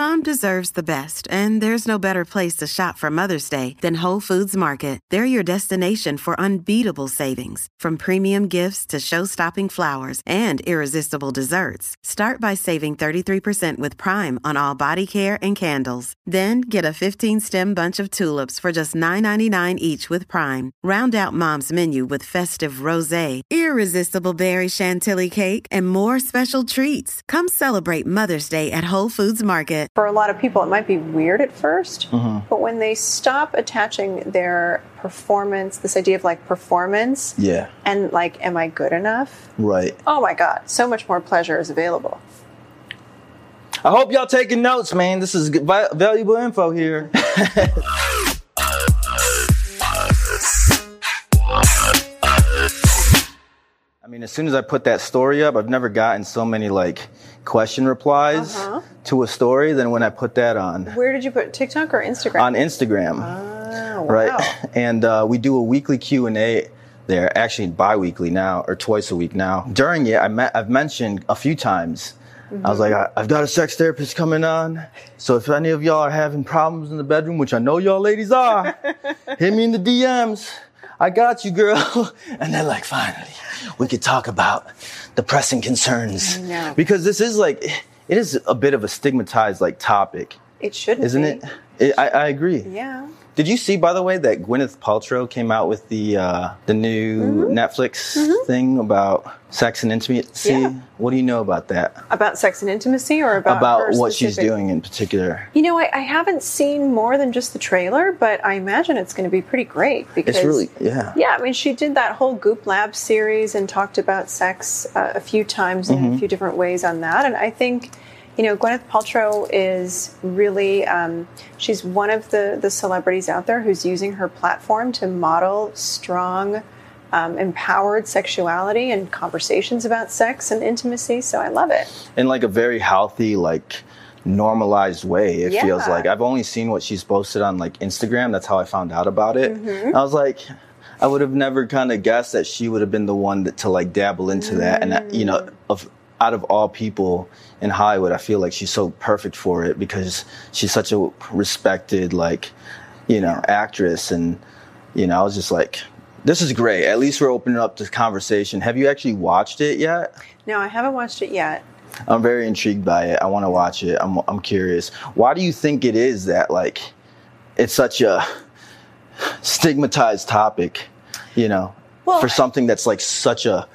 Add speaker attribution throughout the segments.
Speaker 1: Mom deserves the best, and there's no better place to shop for Mother's Day than Whole Foods Market. They're your destination for unbeatable savings, from premium gifts to show-stopping flowers and irresistible desserts. Start by saving 33% with Prime on all body care and candles. Then get a 15-stem bunch of tulips for just $9.99 each with Prime. Round out Mom's menu with festive rosé, irresistible berry chantilly cake, and more special treats. Come celebrate Mother's Day at Whole Foods Market.
Speaker 2: For a lot of people, it might be weird at first, but when they stop attaching their performance, this idea of like performance, and like, am I good enough?
Speaker 3: Right.
Speaker 2: Oh my God, so much more pleasure is available.
Speaker 3: I hope y'all taking notes, man. This is valuable info here. I mean, as soon as I put that story up, I've never gotten so many like question replies to a story than when I put that on.
Speaker 2: Where did you put TikTok or Instagram?
Speaker 3: On Instagram.
Speaker 2: Oh, wow.
Speaker 3: Right. And we do a weekly Q&A there, actually bi-weekly now, or twice a week now. During it, I've mentioned a few times, I was like, I've got a sex therapist coming on. So if any of y'all are having problems in the bedroom, which I know y'all ladies are, hit me in the DMs. I got you, girl. And they're like, finally, we could talk about the pressing concerns. Because this is like, it is a bit of a stigmatized like topic.
Speaker 2: It shouldn't
Speaker 3: Isn't
Speaker 2: be.
Speaker 3: it? I agree.
Speaker 2: Yeah.
Speaker 3: Did you see, by the way, that Gwyneth Paltrow came out with the new Netflix thing about sex and intimacy?
Speaker 2: Yeah.
Speaker 3: What do you know about that?
Speaker 2: About sex and intimacy, or about her
Speaker 3: what she's
Speaker 2: specific...
Speaker 3: doing in particular?
Speaker 2: You know, I haven't seen more than just the trailer, but I imagine it's going to be pretty great. Because,
Speaker 3: it's really, yeah.
Speaker 2: Yeah, I mean, she did that whole Goop Lab series and talked about sex a few times in a few different ways on that. And I think, you know, Gwyneth Paltrow is really, she's one of the celebrities out there who's using her platform to model strong, empowered sexuality and conversations about sex and intimacy. So I love it.
Speaker 3: In like a very healthy, like normalized way, it feels like. I've only seen what she's posted on like Instagram. That's how I found out about it. I was like, I would have never kind of guessed that she would have been the one to like dabble into that. And, you know, out of all people in Hollywood, I feel like she's so perfect for it because she's such a respected, like, you know, actress. And, you know, I was just like, this is great. At least we're opening up this conversation. Have you actually watched it yet?
Speaker 2: No, I haven't watched it yet.
Speaker 3: I'm very intrigued by it. I want to watch it. I'm curious. Why do you think it is that, like, it's such a stigmatized topic, you know, for something that's like such a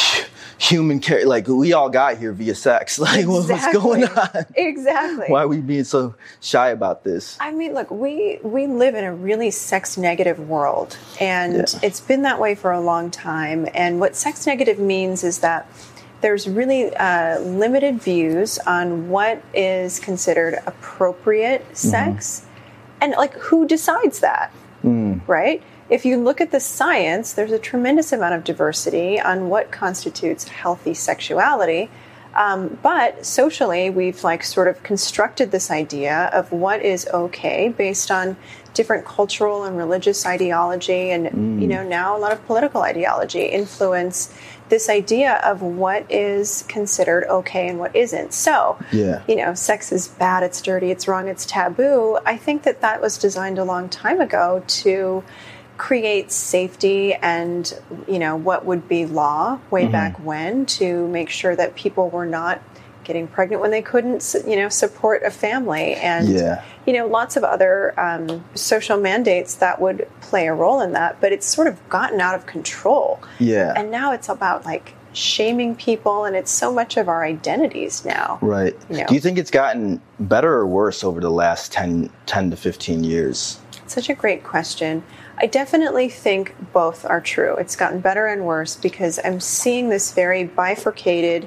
Speaker 3: human care? Like, we all got here via sex. Like, what's going on?
Speaker 2: Exactly.
Speaker 3: Why are we being so shy about this?
Speaker 2: I mean, look, we live in a really sex negative world, and it's been that way for a long time. And what sex negative means is that there's really limited views on what is considered appropriate sex, and like, who decides that, right? If you look at the science, there's a tremendous amount of diversity on what constitutes healthy sexuality. But socially, we've like sort of constructed this idea of what is okay based on different cultural and religious ideology, and you know, now a lot of political ideology influence this idea of what is considered okay and what isn't. So, you know, sex is bad, it's dirty, it's wrong, it's taboo. I think that was designed a long time ago to create safety and, you know, what would be law way back when, to make sure that people were not getting pregnant when they couldn't, you know, support a family, and, you know, lots of other social mandates that would play a role in that. But it's sort of gotten out of control. And now it's about like shaming people, and it's so much of our identities now.
Speaker 3: Right.
Speaker 2: You know?
Speaker 3: Do you think it's gotten better or worse over the last 10 to 15 years?
Speaker 2: Such a great question. I definitely think both are true. It's gotten better and worse because I'm seeing this very bifurcated,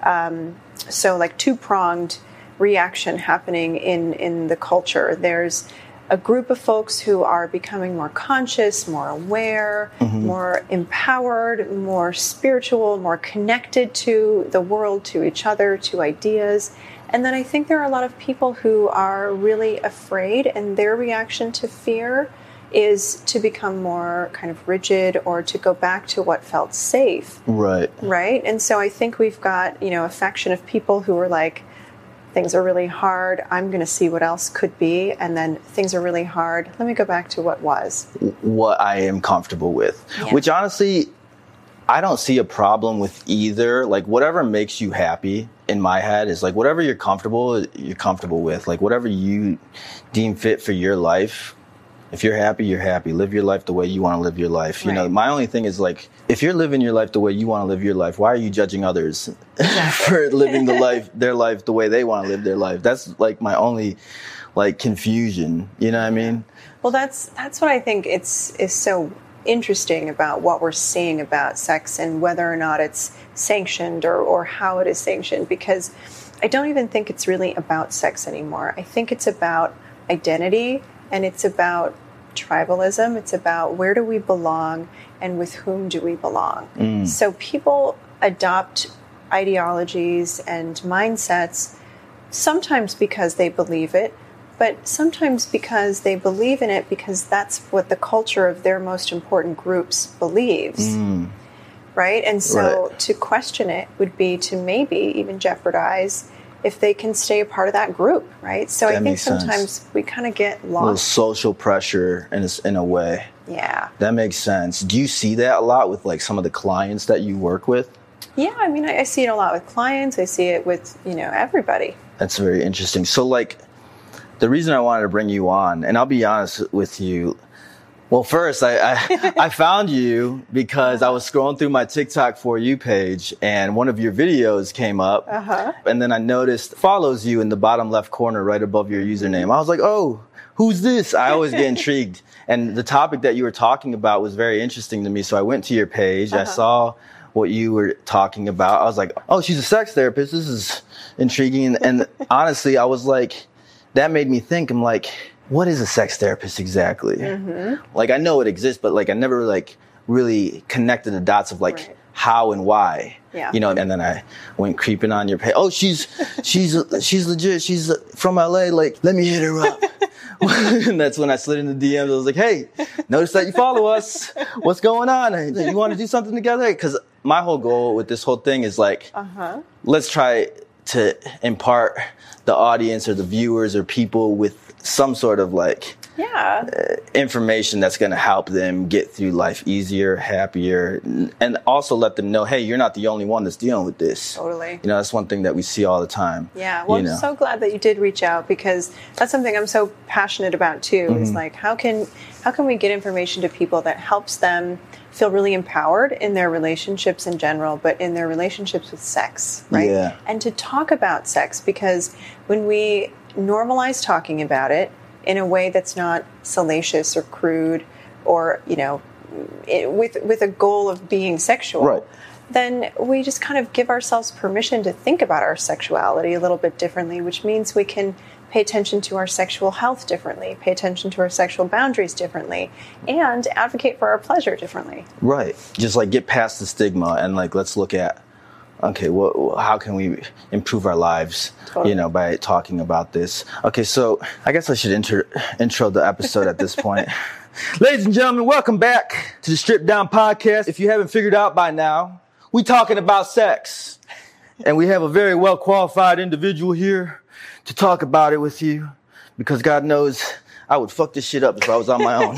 Speaker 2: so like two-pronged reaction happening in the culture. There's a group of folks who are becoming more conscious, more aware, more empowered, more spiritual, more connected to the world, to each other, to ideas. And then I think there are a lot of people who are really afraid, and their reaction to fear is to become more kind of rigid or to go back to what felt safe.
Speaker 3: Right.
Speaker 2: Right? And so I think we've got, you know, a faction of people who are like, things are really hard. I'm going to see what else could be. And then things are really hard. Let me go back to what was.
Speaker 3: What I am comfortable with, which honestly, I don't see a problem with either. Like, whatever makes you happy in my head is like, whatever you're comfortable with. Like, whatever you deem fit for your life. If you're happy, you're happy. Live your life the way you want to live your life. You know, my only thing is like, if you're living your life the way you want to live your life, why are you judging others for living their life the way they want to live their life? That's like my only like confusion. You know what I mean?
Speaker 2: Well, that's what I think is so interesting about what we're seeing about sex and whether or not it's sanctioned or how it is sanctioned, because I don't even think it's really about sex anymore. I think it's about identity, and it's about tribalism. It's about where do we belong and with whom do we belong. So people adopt ideologies and mindsets sometimes because they believe it, but sometimes because they believe in it because that's what the culture of their most important groups believes. Right? And so to question it would be to maybe even jeopardize if they can stay a part of that group, right? So I think sometimes we kind of get lost. A little
Speaker 3: social pressure in a way.
Speaker 2: Yeah.
Speaker 3: That makes sense. Do you see that a lot with like some of the clients that you work with?
Speaker 2: Yeah, I mean, I see it a lot with clients. I see it with, everybody.
Speaker 3: That's very interesting. So like, the reason I wanted to bring you on, and I'll be honest with you, well, first, I found you because I was scrolling through my TikTok For You page and one of your videos came up. And then I noticed follows you in the bottom left corner right above your username. I was like, oh, who's this? I always get intrigued. And the topic that you were talking about was very interesting to me. So I went to your page. I saw what you were talking about. I was like, oh, she's a sex therapist. This is intriguing. And honestly, I was like, that made me think. I'm like, what is a sex therapist exactly? Like, I know it exists, but like, I never like really connected the dots of like how and why, and then I went creeping on your page. Oh, she's legit. She's from LA. Like, let me hit her up. And that's when I slid in the DMs. I was like, hey, notice that you follow us. What's going on? You want to do something together? Cause my whole goal with this whole thing is like, let's try to impart the audience or the viewers or people with some sort of like information that's going to help them get through life easier, happier, and also let them know, hey, you're not the only one that's dealing with this.
Speaker 2: Totally.
Speaker 3: That's one thing that we see all the time.
Speaker 2: Yeah. Well, I'm so glad that you did reach out because that's something I'm so passionate about too. Is like, how can we get information to people that helps them feel really empowered in their relationships in general, but in their relationships with sex, right?
Speaker 3: Yeah.
Speaker 2: And to talk about sex, because when we normalize talking about it in a way that's not salacious or crude or, with a goal of being sexual, then we just kind of give ourselves permission to think about our sexuality a little bit differently, which means we can pay attention to our sexual health differently, pay attention to our sexual boundaries differently, and advocate for our pleasure differently.
Speaker 3: Right. Just like get past the stigma and like, let's look at, okay, how can we improve our lives, by talking about this? Okay, so I guess I should intro the episode at this point. Ladies and gentlemen, welcome back to the Stripped Down Podcast. If you haven't figured out by now, we talking about sex. And we have a very well-qualified individual here to talk about it with you, because God knows I would fuck this shit up if I was on my own.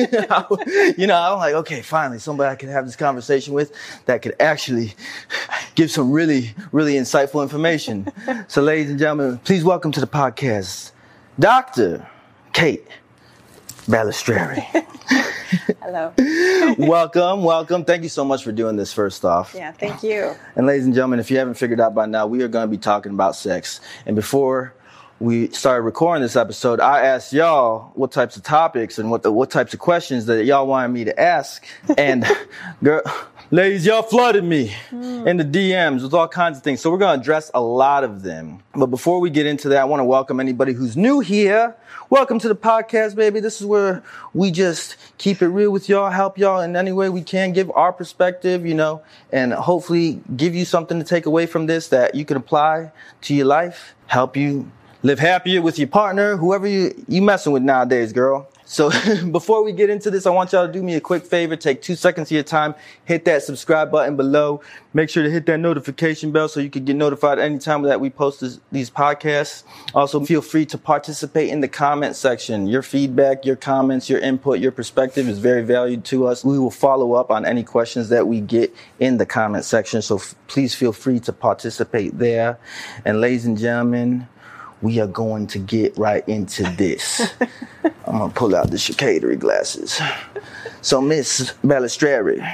Speaker 3: I'm like, okay, finally, somebody I can have this conversation with that could actually give some really, really insightful information. So, ladies and gentlemen, please welcome to the podcast, Dr. Kate Balistreri.
Speaker 2: Hello.
Speaker 3: Welcome. Thank you so much for doing this, first off.
Speaker 2: Yeah, thank you.
Speaker 3: And ladies and gentlemen, if you haven't figured out by now, we are going to be talking about sex. And before we started recording this episode, I asked y'all what types of topics and what types of questions that y'all wanted me to ask. And ladies, y'all flooded me in the DMs with all kinds of things. So we're going to address a lot of them. But before we get into that, I want to welcome anybody who's new here. Welcome to the podcast, baby. This is where we just keep it real with y'all, help y'all in any way we can, give our perspective, and hopefully give you something to take away from this that you can apply to your life, help you live happier with your partner, whoever you messing with nowadays, girl. So before we get into this, I want y'all to do me a quick favor. Take 2 seconds of your time. Hit that subscribe button below. Make sure to hit that notification bell so you can get notified anytime that we post these podcasts. Also, feel free to participate in the comment section. Your feedback, your comments, your input, your perspective is very valued to us. We will follow up on any questions that we get in the comment section. So please feel free to participate there. And ladies and gentlemen, we are going to get right into this. I'm going to pull out the chicanery glasses. So, Miss Balistreri,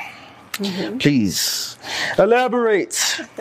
Speaker 3: please elaborate.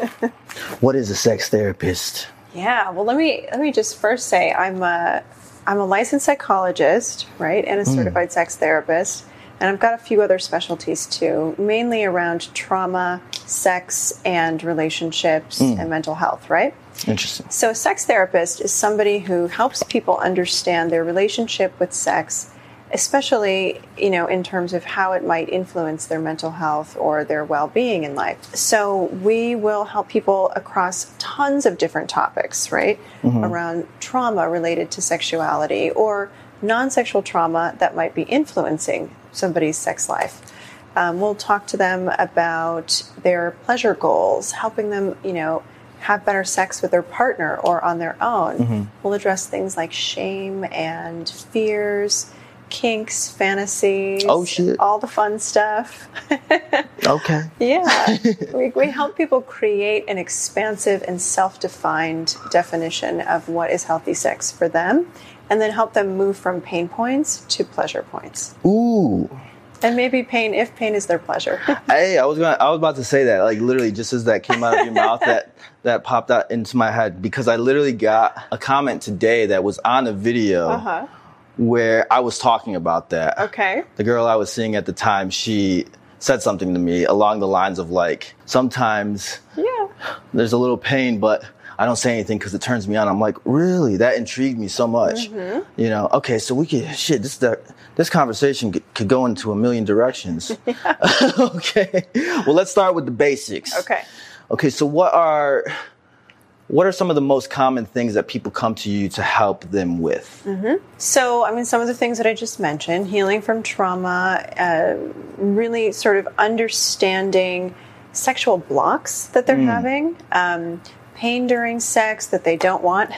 Speaker 3: What is a sex therapist?
Speaker 2: Yeah, well, let me just first say I'm a licensed psychologist, right, and a certified sex therapist. And I've got a few other specialties too, mainly around trauma, sex, and relationships and mental health, right?
Speaker 3: Interesting.
Speaker 2: So a sex therapist is somebody who helps people understand their relationship with sex, especially, in terms of how it might influence their mental health or their well-being in life. So we will help people across tons of different topics, right? Around trauma related to sexuality or non-sexual trauma that might be influencing somebody's sex life. We'll talk to them about their pleasure goals, helping them, have better sex with their partner or on their own. We'll address things like shame and fears, kinks, fantasies, all the fun stuff.
Speaker 3: Okay.
Speaker 2: Yeah. We help people create an expansive and self-defined definition of what is healthy sex for them, and then help them move from pain points to pleasure points.
Speaker 3: Ooh.
Speaker 2: And maybe pain, if pain is their pleasure.
Speaker 3: Hey, I was about to say that, like literally just as that came out of your mouth, that popped out into my head, because I literally got a comment today that was on a video where I was talking about that.
Speaker 2: Okay.
Speaker 3: The girl I was seeing at the time, she said something to me along the lines of like, sometimes there's a little pain, but I don't say anything because it turns me on. I'm like, really? That intrigued me so much. Okay, so we could, this conversation could go into a million directions. Okay. Well, let's start with the basics. Okay, so what are some of the most common things that people come to you to help them with?
Speaker 2: So, some of the things that I just mentioned, healing from trauma, really sort of understanding sexual blocks that they're having, pain during sex that they don't want,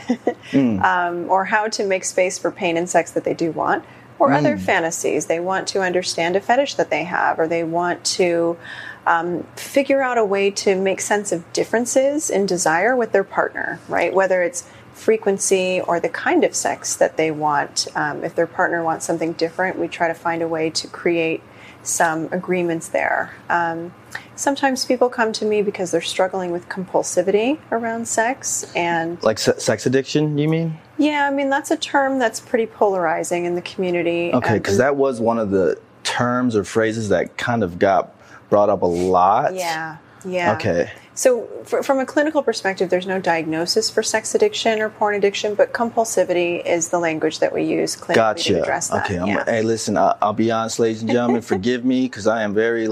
Speaker 2: or how to make space for pain in sex that they do want, or other fantasies. They want to understand a fetish that they have, or they want to figure out a way to make sense of differences in desire with their partner, right? Whether it's frequency or the kind of sex that they want. If their partner wants something different, we try to find a way to create some agreements there. Sometimes people come to me because they're struggling with compulsivity around sex, and
Speaker 3: like sex addiction, you mean?
Speaker 2: Yeah, that's a term that's pretty polarizing in the community.
Speaker 3: Okay, because that was one of the terms or phrases that kind of got brought up a lot.
Speaker 2: Yeah.
Speaker 3: Okay.
Speaker 2: So from a clinical perspective, there's no diagnosis for sex addiction or porn addiction, but compulsivity is the language that we use clinically to address that.
Speaker 3: Okay. Hey, listen, I'll be honest, ladies and gentlemen, forgive me because I am very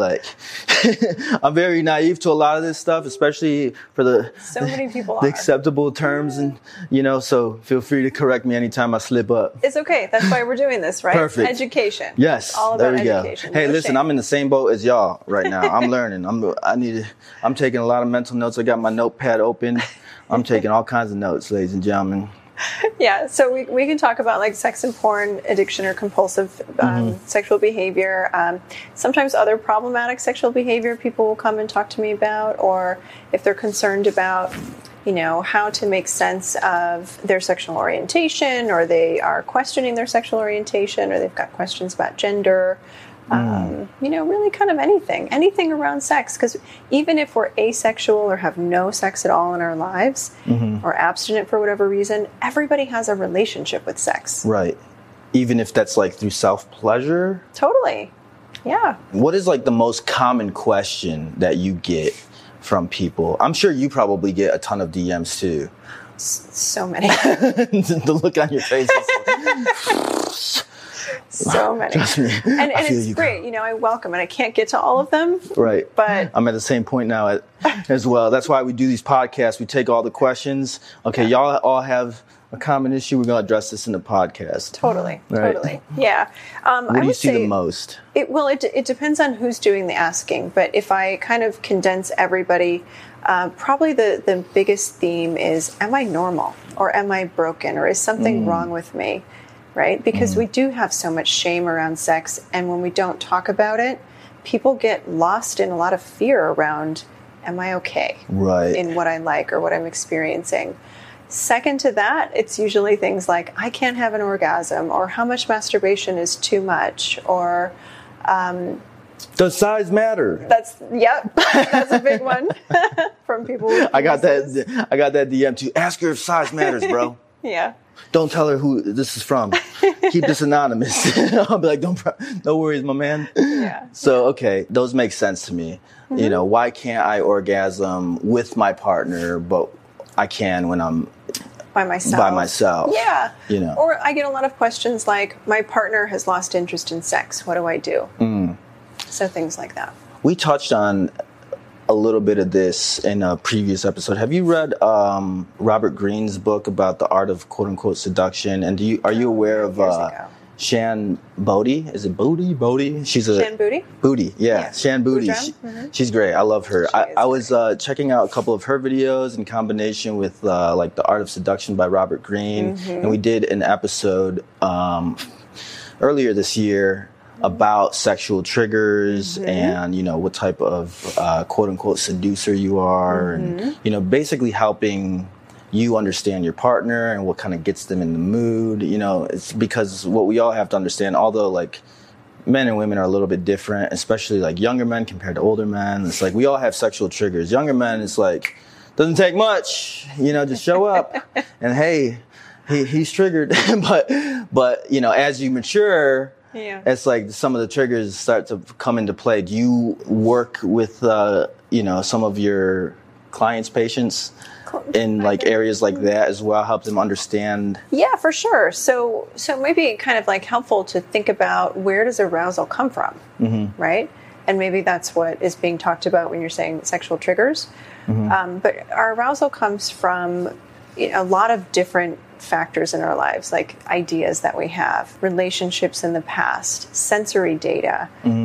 Speaker 3: I'm very naive to a lot of this stuff, especially for
Speaker 2: so many people
Speaker 3: the acceptable terms, and so feel free to correct me anytime I slip up.
Speaker 2: It's okay. That's why we're doing this, right?
Speaker 3: Perfect.
Speaker 2: Education.
Speaker 3: Yes.
Speaker 2: It's all about education.
Speaker 3: Hey,
Speaker 2: no
Speaker 3: listen,
Speaker 2: shame.
Speaker 3: I'm in the same boat as y'all right now. I'm learning. I'm taking a lot of mental notes. I got my notepad open. I'm taking all kinds of notes, ladies and gentlemen.
Speaker 2: Yeah, so we can talk about like sex and porn addiction or compulsive sexual behavior. Sometimes other problematic sexual behavior people will come and talk to me about, or if they're concerned about, how to make sense of their sexual orientation, or they are questioning their sexual orientation, or they've got questions about gender. Really kind of anything around sex. Because even if we're asexual or have no sex at all in our lives, or abstinent for whatever reason, everybody has a relationship with sex.
Speaker 3: Right. Even if that's like through self-pleasure?
Speaker 2: Totally. Yeah.
Speaker 3: What is like the most common question that you get from people? I'm sure you probably get a ton of DMs too.
Speaker 2: So many.
Speaker 3: The look on your face is
Speaker 2: so many.
Speaker 3: Trust me.
Speaker 2: And it's great. I welcome it. I can't get to all of them.
Speaker 3: Right.
Speaker 2: But
Speaker 3: I'm at the same point now as well. That's why we do these podcasts. We take all the questions. Okay, y'all all have a common issue. We're going to address this in the podcast.
Speaker 2: Totally.
Speaker 3: Right?
Speaker 2: Totally. Yeah.
Speaker 3: What do you see the most?
Speaker 2: It depends on who's doing the asking. But if I kind of condense everybody, probably the biggest theme is, am I normal? Or am I broken? Or is something wrong with me? Right? Because we do have so much shame around sex. And when we don't talk about it, people get lost in a lot of fear around, am I okay?
Speaker 3: Right.
Speaker 2: In what I like or what I'm experiencing. Second to that, it's usually things like, I can't have an orgasm, or how much masturbation is too much, or...
Speaker 3: does size matter?
Speaker 2: That's a big one from people.
Speaker 3: I got that DM too. Ask her if size matters, bro.
Speaker 2: Yeah.
Speaker 3: Don't tell her who this is from. Keep this anonymous. I'll be like, no worries, my man.
Speaker 2: Yeah.
Speaker 3: So, okay, those make sense to me. You know, why can't I orgasm with my partner, but I can when I'm
Speaker 2: by myself. Yeah.
Speaker 3: You know.
Speaker 2: Or I get a lot of questions like, my partner has lost interest in sex. What do I do? So things like that. We
Speaker 3: touched on a little bit of this in a previous episode. Have you read Robert Greene's book about the art of quote unquote seduction? And are you aware of Shan Boody? Is it Boody?
Speaker 2: Shan Boody?
Speaker 3: Boody, yeah. Shan Boody. She's great. I love her. I was checking out a couple of her videos in combination with like The Art of Seduction by Robert Greene. And we did an episode earlier this year about sexual triggers and, you know, what type of quote unquote seducer you are and, you know, basically helping you understand your partner and what kind of gets them in the mood. You know, it's because what we all have to understand, although like men and women are a little bit different, especially like younger men compared to older men. It's like we all have sexual triggers. Younger men, it's like, doesn't take much, you know, just show up and hey, he's triggered. but, you know, as you mature, it's like some of the triggers start to come into play. Do you work with, you know, some of your clients, patients in like areas like that as well, help them understand? Yeah, for sure. So maybe kind of like helpful to think about, where does arousal come from, right? And maybe that's what is being talked about when you're saying sexual triggers. But our arousal comes from a lot of different factors in our lives, like ideas that we have, relationships in the past, sensory data,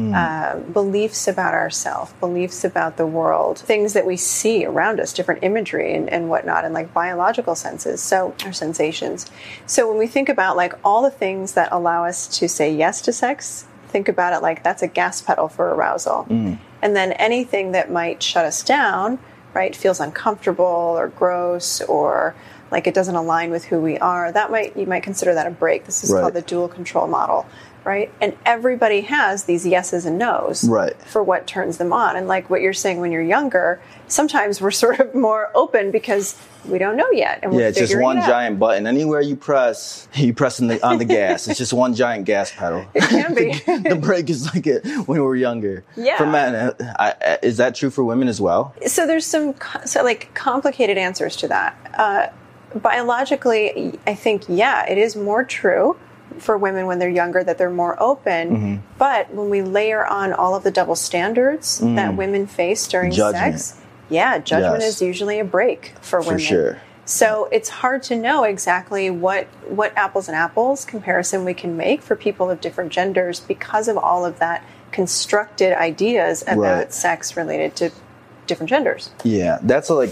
Speaker 3: beliefs about ourselves, beliefs about the world, things that we see around us, different imagery and whatnot, and like biological senses, so our sensations. So when we think about like all the things that allow us to say yes to sex, think about it like that's a gas pedal for arousal. And then anything that might shut us down, right, feels uncomfortable or gross or like it doesn't align with who we are, you might consider that a brake. This is called the dual control model, right? And everybody has these yeses and nos for what turns them on. And like what you're saying, when you're younger, sometimes we're sort of more open because we don't know yet. And we're it's just one giant button. Anywhere you press on the gas. It's just one giant gas pedal.
Speaker 2: It can be.
Speaker 3: The brake is like it when we were younger.
Speaker 2: Yeah.
Speaker 3: For men, is that true for women as well?
Speaker 2: So there's some complicated answers to that. Biologically, I think, it is more true for women when they're younger that they're more open. But when we layer on all of the double standards that women face during sex, judgment is usually a break for women.
Speaker 3: For sure.
Speaker 2: So it's hard to know exactly what apples and apples comparison we can make for people of different genders because of all of that constructed ideas about sex related to different genders. Yeah,
Speaker 3: that's a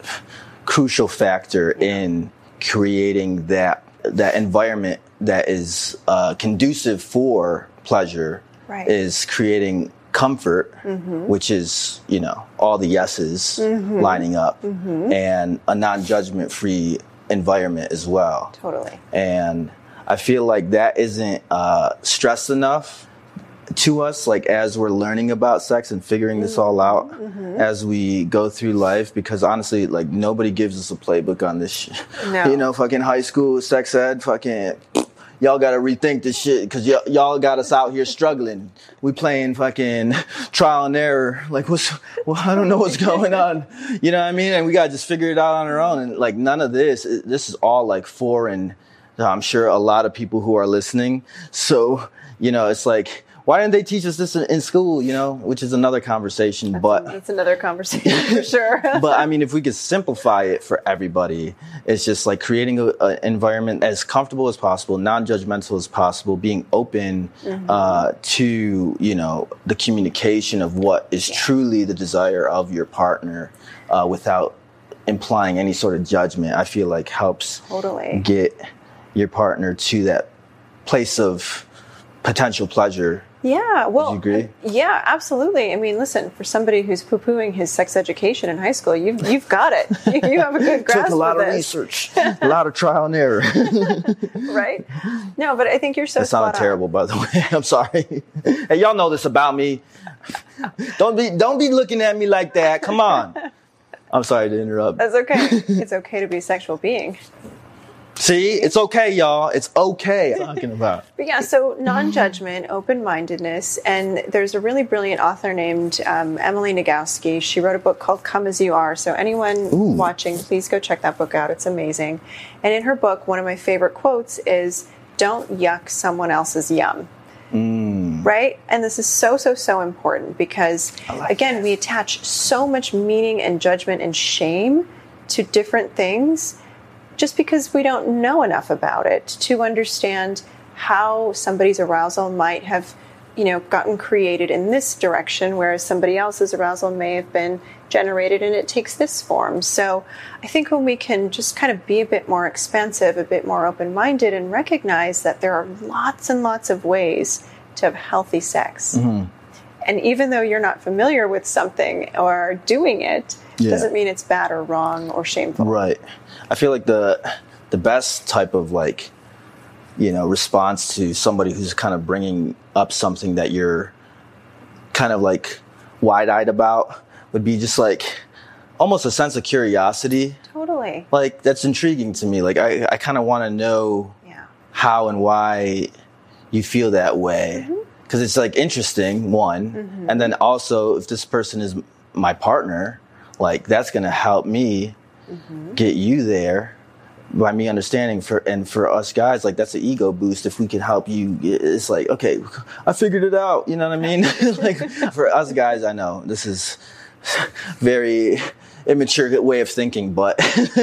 Speaker 3: crucial factor in creating that environment that is conducive for pleasure, is creating comfort, which is, all the yeses lining up, and a non-judgment free environment as well.
Speaker 2: Totally.
Speaker 3: And I feel like that isn't stressed enough to us, like as we're learning about sex and figuring this all out as we go through life, because honestly, like nobody gives us a playbook on this shit.
Speaker 2: No.
Speaker 3: Fucking high school sex ed, fucking y'all gotta rethink this shit because y'all got us out here struggling. We playing fucking trial and error. Like I don't know what's going on. You know what I mean? And we gotta just figure it out on our own. And like none of this is all like foreign. I'm sure a lot of people who are listening. So, it's like, why didn't they teach us this in school, you know, which is another conversation.
Speaker 2: That's another conversation for sure.
Speaker 3: But I mean, if we could simplify it for everybody, it's just like creating an environment as comfortable as possible, non-judgmental as possible, being open to, you know, the communication of what is truly the desire of your partner without implying any sort of judgment. I feel like helps get your partner to that place of potential pleasure.
Speaker 2: Yeah, well,
Speaker 3: would you agree?
Speaker 2: Yeah, absolutely. I mean, listen, for somebody who's poo-pooing his sex education in high school, you've got it. You have a good grasp.
Speaker 3: Took a lot of research, a lot of trial and error.
Speaker 2: Right? No, but I think you're so.
Speaker 3: That sounded terrible, by the way. I'm sorry. Hey, y'all know this about me. Don't be looking at me like that. Come on. I'm sorry to interrupt.
Speaker 2: That's okay. It's okay to be a sexual being.
Speaker 3: See, it's okay, y'all. It's okay. Talking about.
Speaker 2: But yeah, so non-judgment, open-mindedness, and there's a really brilliant author named Emily Nagoski. She wrote a book called Come As You Are. So anyone watching, please go check that book out. It's amazing. And in her book, one of my favorite quotes is, "Don't yuck someone else's yum." Right? And this is so important because, again, we attach so much meaning and judgment and shame to different things just because we don't know enough about it to understand how somebody's arousal might have, you know, gotten created in this direction, whereas somebody else's arousal may have been generated and it takes this form. So I think when we can just kind of be a bit more expansive, a bit more open-minded, and recognize that there are lots and lots of ways to have healthy sex. And even though you're not familiar with something or doing it, doesn't mean it's bad or wrong or shameful.
Speaker 3: Right. I feel like the best type of, like, you know, response to somebody who's kind of bringing up something that you're kind of like wide-eyed about would be just like almost a sense of curiosity.
Speaker 2: Totally.
Speaker 3: Like, that's intriguing to me. Like, I kind of want to know how and why you feel that way. Because it's like interesting, one. And then also, if this person is my partner, like, that's going to help me get you there by me understanding. For us guys, like, that's an ego boost. If we can help you, it's like, okay, I figured it out. You know what I mean? Like, for us guys, I know this is very immature way of thinking, but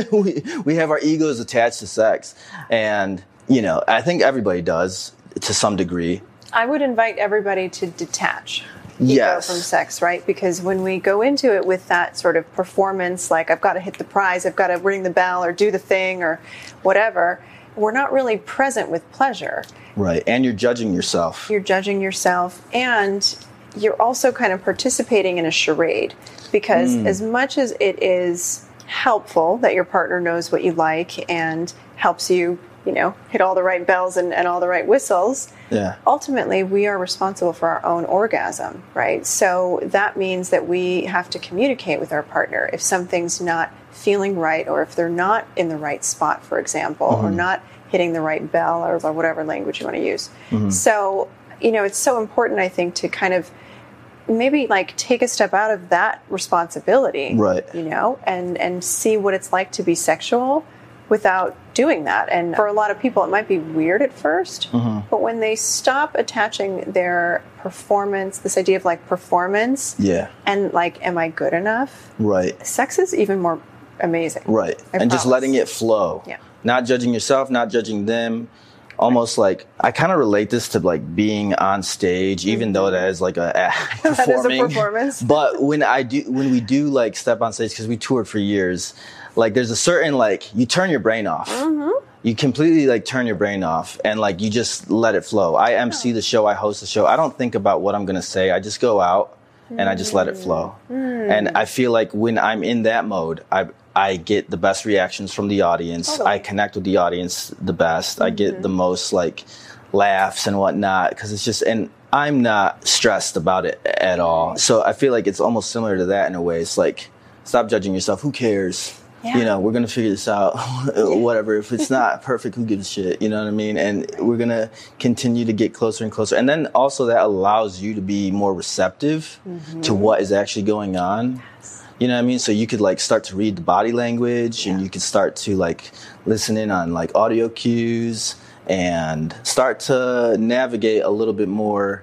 Speaker 3: we have our egos attached to sex. And, you know, I think everybody does to some degree.
Speaker 2: I would invite everybody to detach ego from sex, right? Because when we go into it with that sort of performance, like, I've got to hit the prize, I've got to ring the bell or do the thing or whatever, we're not really present with pleasure.
Speaker 3: Right. And you're judging yourself.
Speaker 2: You're judging yourself, and you're also kind of participating in a charade, because as much as it is helpful that your partner knows what you like and helps you, you know, hit all the right bells and all the right whistles, ultimately we are responsible for our own orgasm, right? So that means that we have to communicate with our partner if something's not feeling right, or if they're not in the right spot, for example, or not hitting the right bell, or whatever language you want to use. So, you know, it's so important, I think, to kind of maybe like take a step out of that responsibility,
Speaker 3: right?
Speaker 2: You know, and see what it's like to be sexual without doing that. And for a lot of people, it might be weird at first, but when they stop attaching their performance, this idea of like performance, and like, am I good enough?
Speaker 3: Right.
Speaker 2: Sex is even more amazing.
Speaker 3: Right. And just letting it flow.
Speaker 2: Yeah.
Speaker 3: Not judging yourself, not judging them. Almost like, I kind of relate this to like being on stage, even though that is like a performing.
Speaker 2: That is a performance.
Speaker 3: But when we do like step on stage, because we toured for years, like there's a certain, like, you turn your brain off. You completely like turn your brain off and like you just let it flow. I MC the show, I host the show. I don't think about what I'm going to say. I just go out and I just let it flow. And I feel like when I'm in that mode, I get the best reactions from the audience.
Speaker 2: Totally.
Speaker 3: I connect with the audience the best. I get the most like laughs and whatnot, because it's just, and I'm not stressed about it at all. So I feel like it's almost similar to that in a way. It's like, stop judging yourself. Who cares? Yeah. You know, we're going to figure this out. Whatever. If it's not perfect, who gives a shit? You know what I mean? And we're going to continue to get closer and closer. And then also that allows you to be more receptive to what is actually going on. You know what I mean? So you could like start to read the body language, and you could start to like listen in on like audio cues and start to navigate a little bit more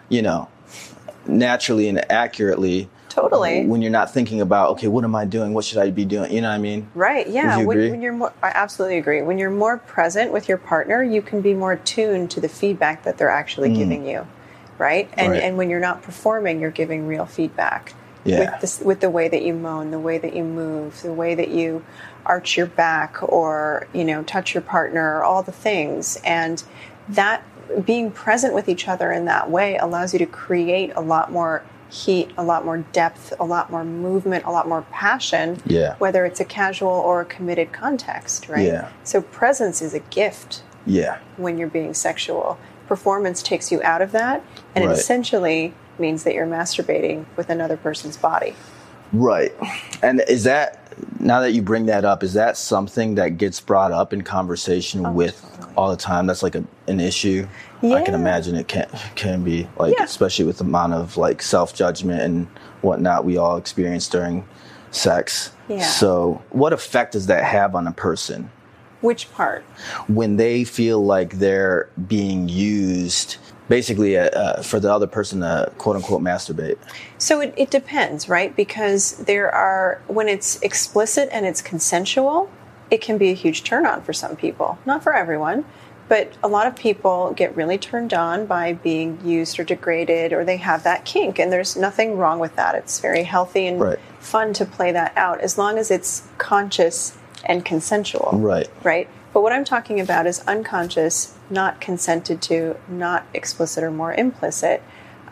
Speaker 3: naturally and accurately.
Speaker 2: Totally.
Speaker 3: When you're not thinking about, okay, what am I doing? What should I be doing? You know what I mean?
Speaker 2: Right. Yeah.
Speaker 3: Would you agree?
Speaker 2: When you're more, I absolutely agree. When you're more present with your partner, you can be more tuned to the feedback that they're actually giving you. Right. And when you're not performing, you're giving real feedback.
Speaker 3: Yeah.
Speaker 2: With the way that you moan, the way that you move, the way that you arch your back or, touch your partner, all the things. And that being present with each other in that way allows you to create a lot more heat, a lot more depth, a lot more movement, a lot more passion, whether it's a casual or a committed context, right?
Speaker 3: Yeah.
Speaker 2: So presence is a gift when you're being sexual. Performance takes you out of that, and it essentially means that you're masturbating with another person's body.
Speaker 3: Right. And is that, now that you bring that up, is that something that gets brought up in conversation with all the time? That's like an issue. Yeah. I can imagine it can be especially with the amount of like self-judgment and whatnot we all experience during sex.
Speaker 2: Yeah.
Speaker 3: So what effect does that have on a person?
Speaker 2: Which part?
Speaker 3: When they feel like they're being used basically for the other person to quote unquote masturbate.
Speaker 2: So it depends, right? Because when it's explicit and it's consensual, it can be a huge turn on for some people. Not for everyone, but a lot of people get really turned on by being used or degraded, or they have that kink, and there's nothing wrong with that. It's very healthy and fun to play that out as long as it's conscious and consensual. Right. But what I'm talking about is unconscious, not consented to, not explicit or more implicit,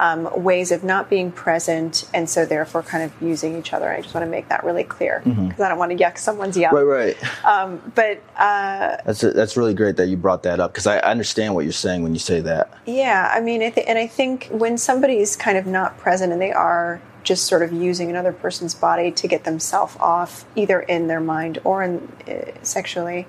Speaker 2: ways of not being present, and so therefore kind of using each other. I just want to make that really clear because I don't want to yuck someone's yum.
Speaker 3: Right.
Speaker 2: But
Speaker 3: that's really great that you brought that up because I understand what you're saying when you say that.
Speaker 2: Yeah, I mean, I think when somebody's kind of not present and they are just sort of using another person's body to get themselves off, either in their mind or sexually,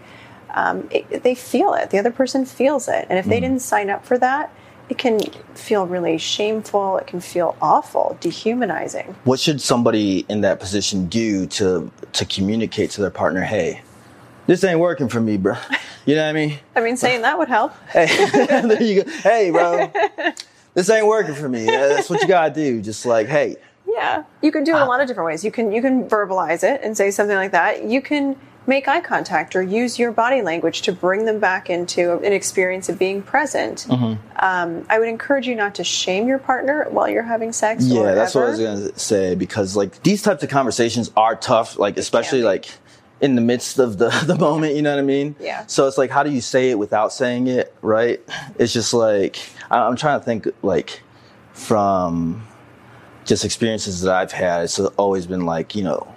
Speaker 2: they feel it. The other person feels it. And if they didn't sign up for that, it can feel really shameful. It can feel awful, dehumanizing.
Speaker 3: What should somebody in that position do to communicate to their partner, hey, this ain't working for me, bro? You know what I mean?
Speaker 2: I mean, saying that would help.
Speaker 3: Hey, there you go. Hey, bro, this ain't working for me. That's what you got to do. Just like, hey.
Speaker 2: Yeah. You can do it a lot of different ways. You can verbalize it and say something like that. You can make eye contact or use your body language to bring them back into an experience of being present. I would encourage you not to shame your partner while you're having sex.
Speaker 3: Yeah, that's what I was going to say, because like these types of conversations are tough, like especially like in the midst of the moment, you know what I mean?
Speaker 2: Yeah.
Speaker 3: So it's like, how do you say it without saying it, right? It's just like, I'm trying to think like from just experiences that I've had. It's always been like,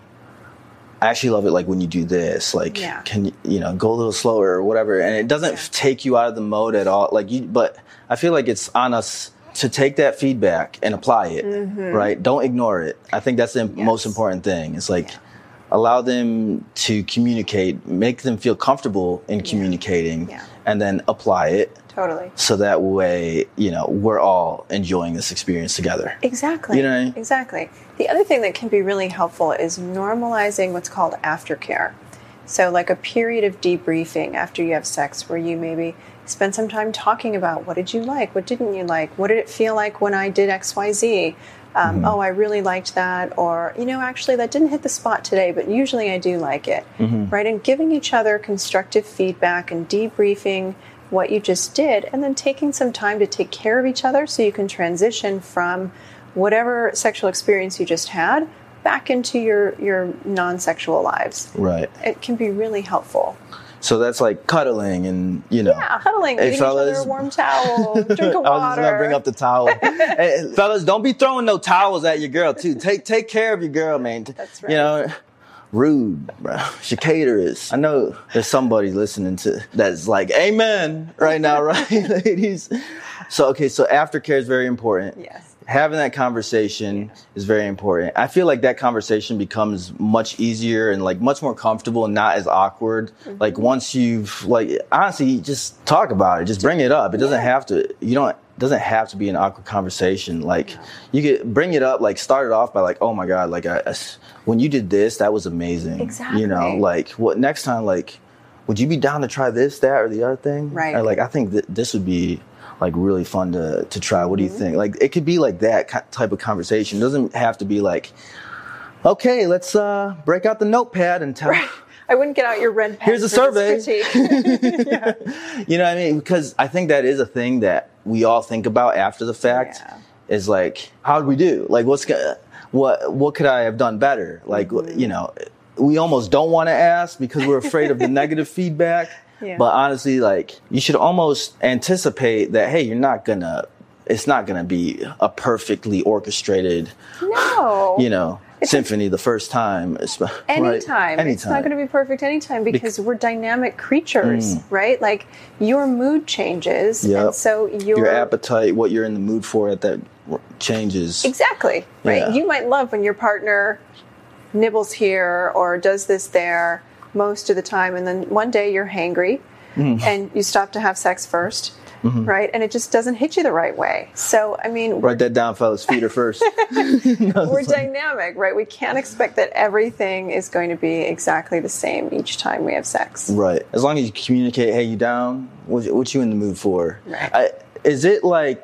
Speaker 3: I actually love it like when you do this, like can you go a little slower or whatever, and it doesn't take you out of the mode at all. But I feel like it's on us to take that feedback and apply it, right? Don't ignore it. I think that's the most important thing. It's like allow them to communicate, make them feel comfortable in communicating, and then apply it.
Speaker 2: Totally.
Speaker 3: So that way, we're all enjoying this experience together.
Speaker 2: Exactly.
Speaker 3: You know what I mean?
Speaker 2: Exactly. The other thing that can be really helpful is normalizing what's called aftercare. So like a period of debriefing after you have sex where you maybe spend some time talking about what did you like, what didn't you like, what did it feel like when I did XYZ? Oh, I really liked that, or, actually that didn't hit the spot today, but usually I do like it, right? And giving each other constructive feedback and debriefing what you just did, and then taking some time to take care of each other so you can transition from whatever sexual experience you just had back into your non-sexual lives.
Speaker 3: Right.
Speaker 2: It can be really helpful.
Speaker 3: So that's like cuddling and,
Speaker 2: Yeah, huddling,
Speaker 3: hey,
Speaker 2: giving
Speaker 3: fellas,
Speaker 2: each other a warm towel, drink of water.
Speaker 3: I was just going to bring up the towel. Hey, fellas, don't be throwing no towels at your girl, too. Take care of your girl, man.
Speaker 2: That's right.
Speaker 3: Rude, bro. Chicaterous. I know there's somebody listening to that's like, amen right now, right, ladies? So aftercare is very important.
Speaker 2: Yes.
Speaker 3: Having that conversation is very important. I feel like that conversation becomes much easier and like much more comfortable and not as awkward. Like once you've honestly just talk about it, just bring it up. It doesn't have to, doesn't have to be an awkward conversation. Like you could bring it up, like start it off by like, oh my God, like when you did this, that was amazing.
Speaker 2: Exactly.
Speaker 3: What next time, like, would you be down to try this, that, or the other thing?
Speaker 2: Right.
Speaker 3: Or, like, I think this would be like really fun to try. What do you think? Like, it could be like that type of conversation. It doesn't have to be like, okay, let's break out the notepad and tell.
Speaker 2: Right. I wouldn't get out your red pen.
Speaker 3: Here's a survey.
Speaker 2: Yeah.
Speaker 3: You know what I mean? Because I think that is a thing that we all think about after the fact.
Speaker 2: Yeah.
Speaker 3: Is like, how did we do? Like, what could I have done better? Like, you know, we almost don't want to ask because we're afraid of the negative feedback.
Speaker 2: Yeah.
Speaker 3: But honestly, like, you should almost anticipate that, hey, it's not gonna be a perfectly orchestrated,
Speaker 2: no,
Speaker 3: you know, symphony the first time.
Speaker 2: Anytime. It's not going to be perfect anytime because we're dynamic creatures, right? Like, your mood changes, and so your
Speaker 3: appetite, what you're in the mood for at that changes.
Speaker 2: Exactly, right?
Speaker 3: Yeah.
Speaker 2: You might love when your partner nibbles here or does this there most of the time, and then one day you're hangry and you stop to have sex first. Right? And it just doesn't hit you the right way. So, I mean...
Speaker 3: Write that down, fellas. Feed her first.
Speaker 2: We're dynamic, right? We can't expect that everything is going to be exactly the same each time we have sex.
Speaker 3: Right. As long as you communicate, hey, you down? What you in the mood for?
Speaker 2: Right.
Speaker 3: Is it like...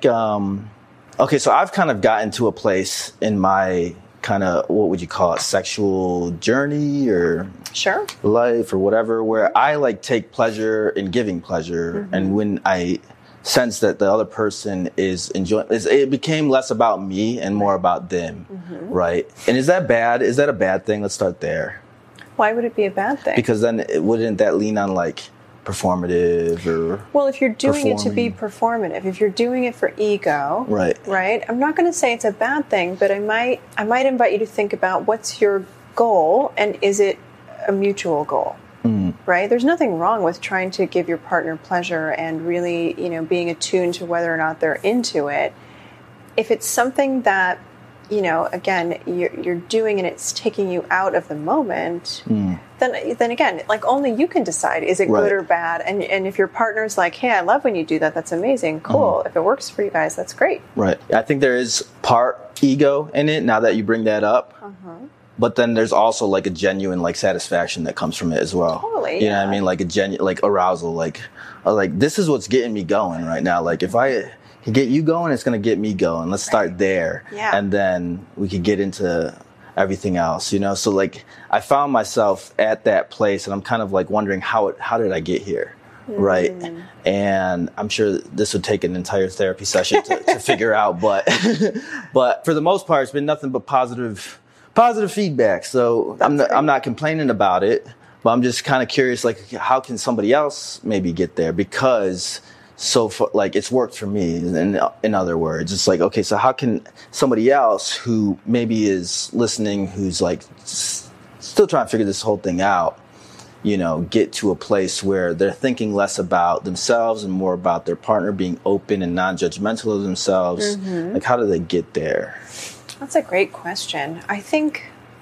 Speaker 3: okay, so I've kind of gotten to a place in my kind of, what would you call it, sexual journey or...
Speaker 2: Sure.
Speaker 3: Life or whatever, where I like take pleasure in giving pleasure. And when I... sense that the other person is enjoying it became less about me and more about them, right? And is that bad? Is that a bad thing? Let's start there.
Speaker 2: Why would it be a bad thing?
Speaker 3: Because then wouldn't that lean on like performative or
Speaker 2: well, if you're doing it to be performative, if you're doing it for ego, right? I'm not going to say it's a bad thing, but I might invite you to think about what's your goal and is it a mutual goal? Right? There's nothing wrong with trying to give your partner pleasure and really, you know, being attuned to whether or not they're into it. If it's something that, you know, again, you're doing and it's taking you out of the moment, then again, like only you can decide, is it good or bad? And if your partner's like, hey, I love when you do that, that's amazing, cool. If it works for you guys, that's great. Right.
Speaker 3: I think there is part ego in it now that you bring that up. But then there's also like a genuine like satisfaction that comes from it as well.
Speaker 2: Totally.
Speaker 3: You know what I mean? Like a genuine like arousal, like this is what's getting me going right now. Like if I can get you going, it's gonna get me going. Let's start there.
Speaker 2: Yeah.
Speaker 3: And then we could get into everything else, you know? So like I found myself at that place and I'm kind of like wondering how did I get here? Right. And I'm sure this would take an entire therapy session to figure out, but for the most part it's been nothing but positive feedback. So I'm not complaining about it, but I'm just kind of curious, like, how can somebody else maybe get there? Because like it's worked for me. In other words, it's like, okay, so how can somebody else who maybe is listening, who's like still trying to figure this whole thing out, you know, get to a place where they're thinking less about themselves and more about their partner, being open and non-judgmental of themselves. Like, how do they get there?
Speaker 2: That's a great question. I think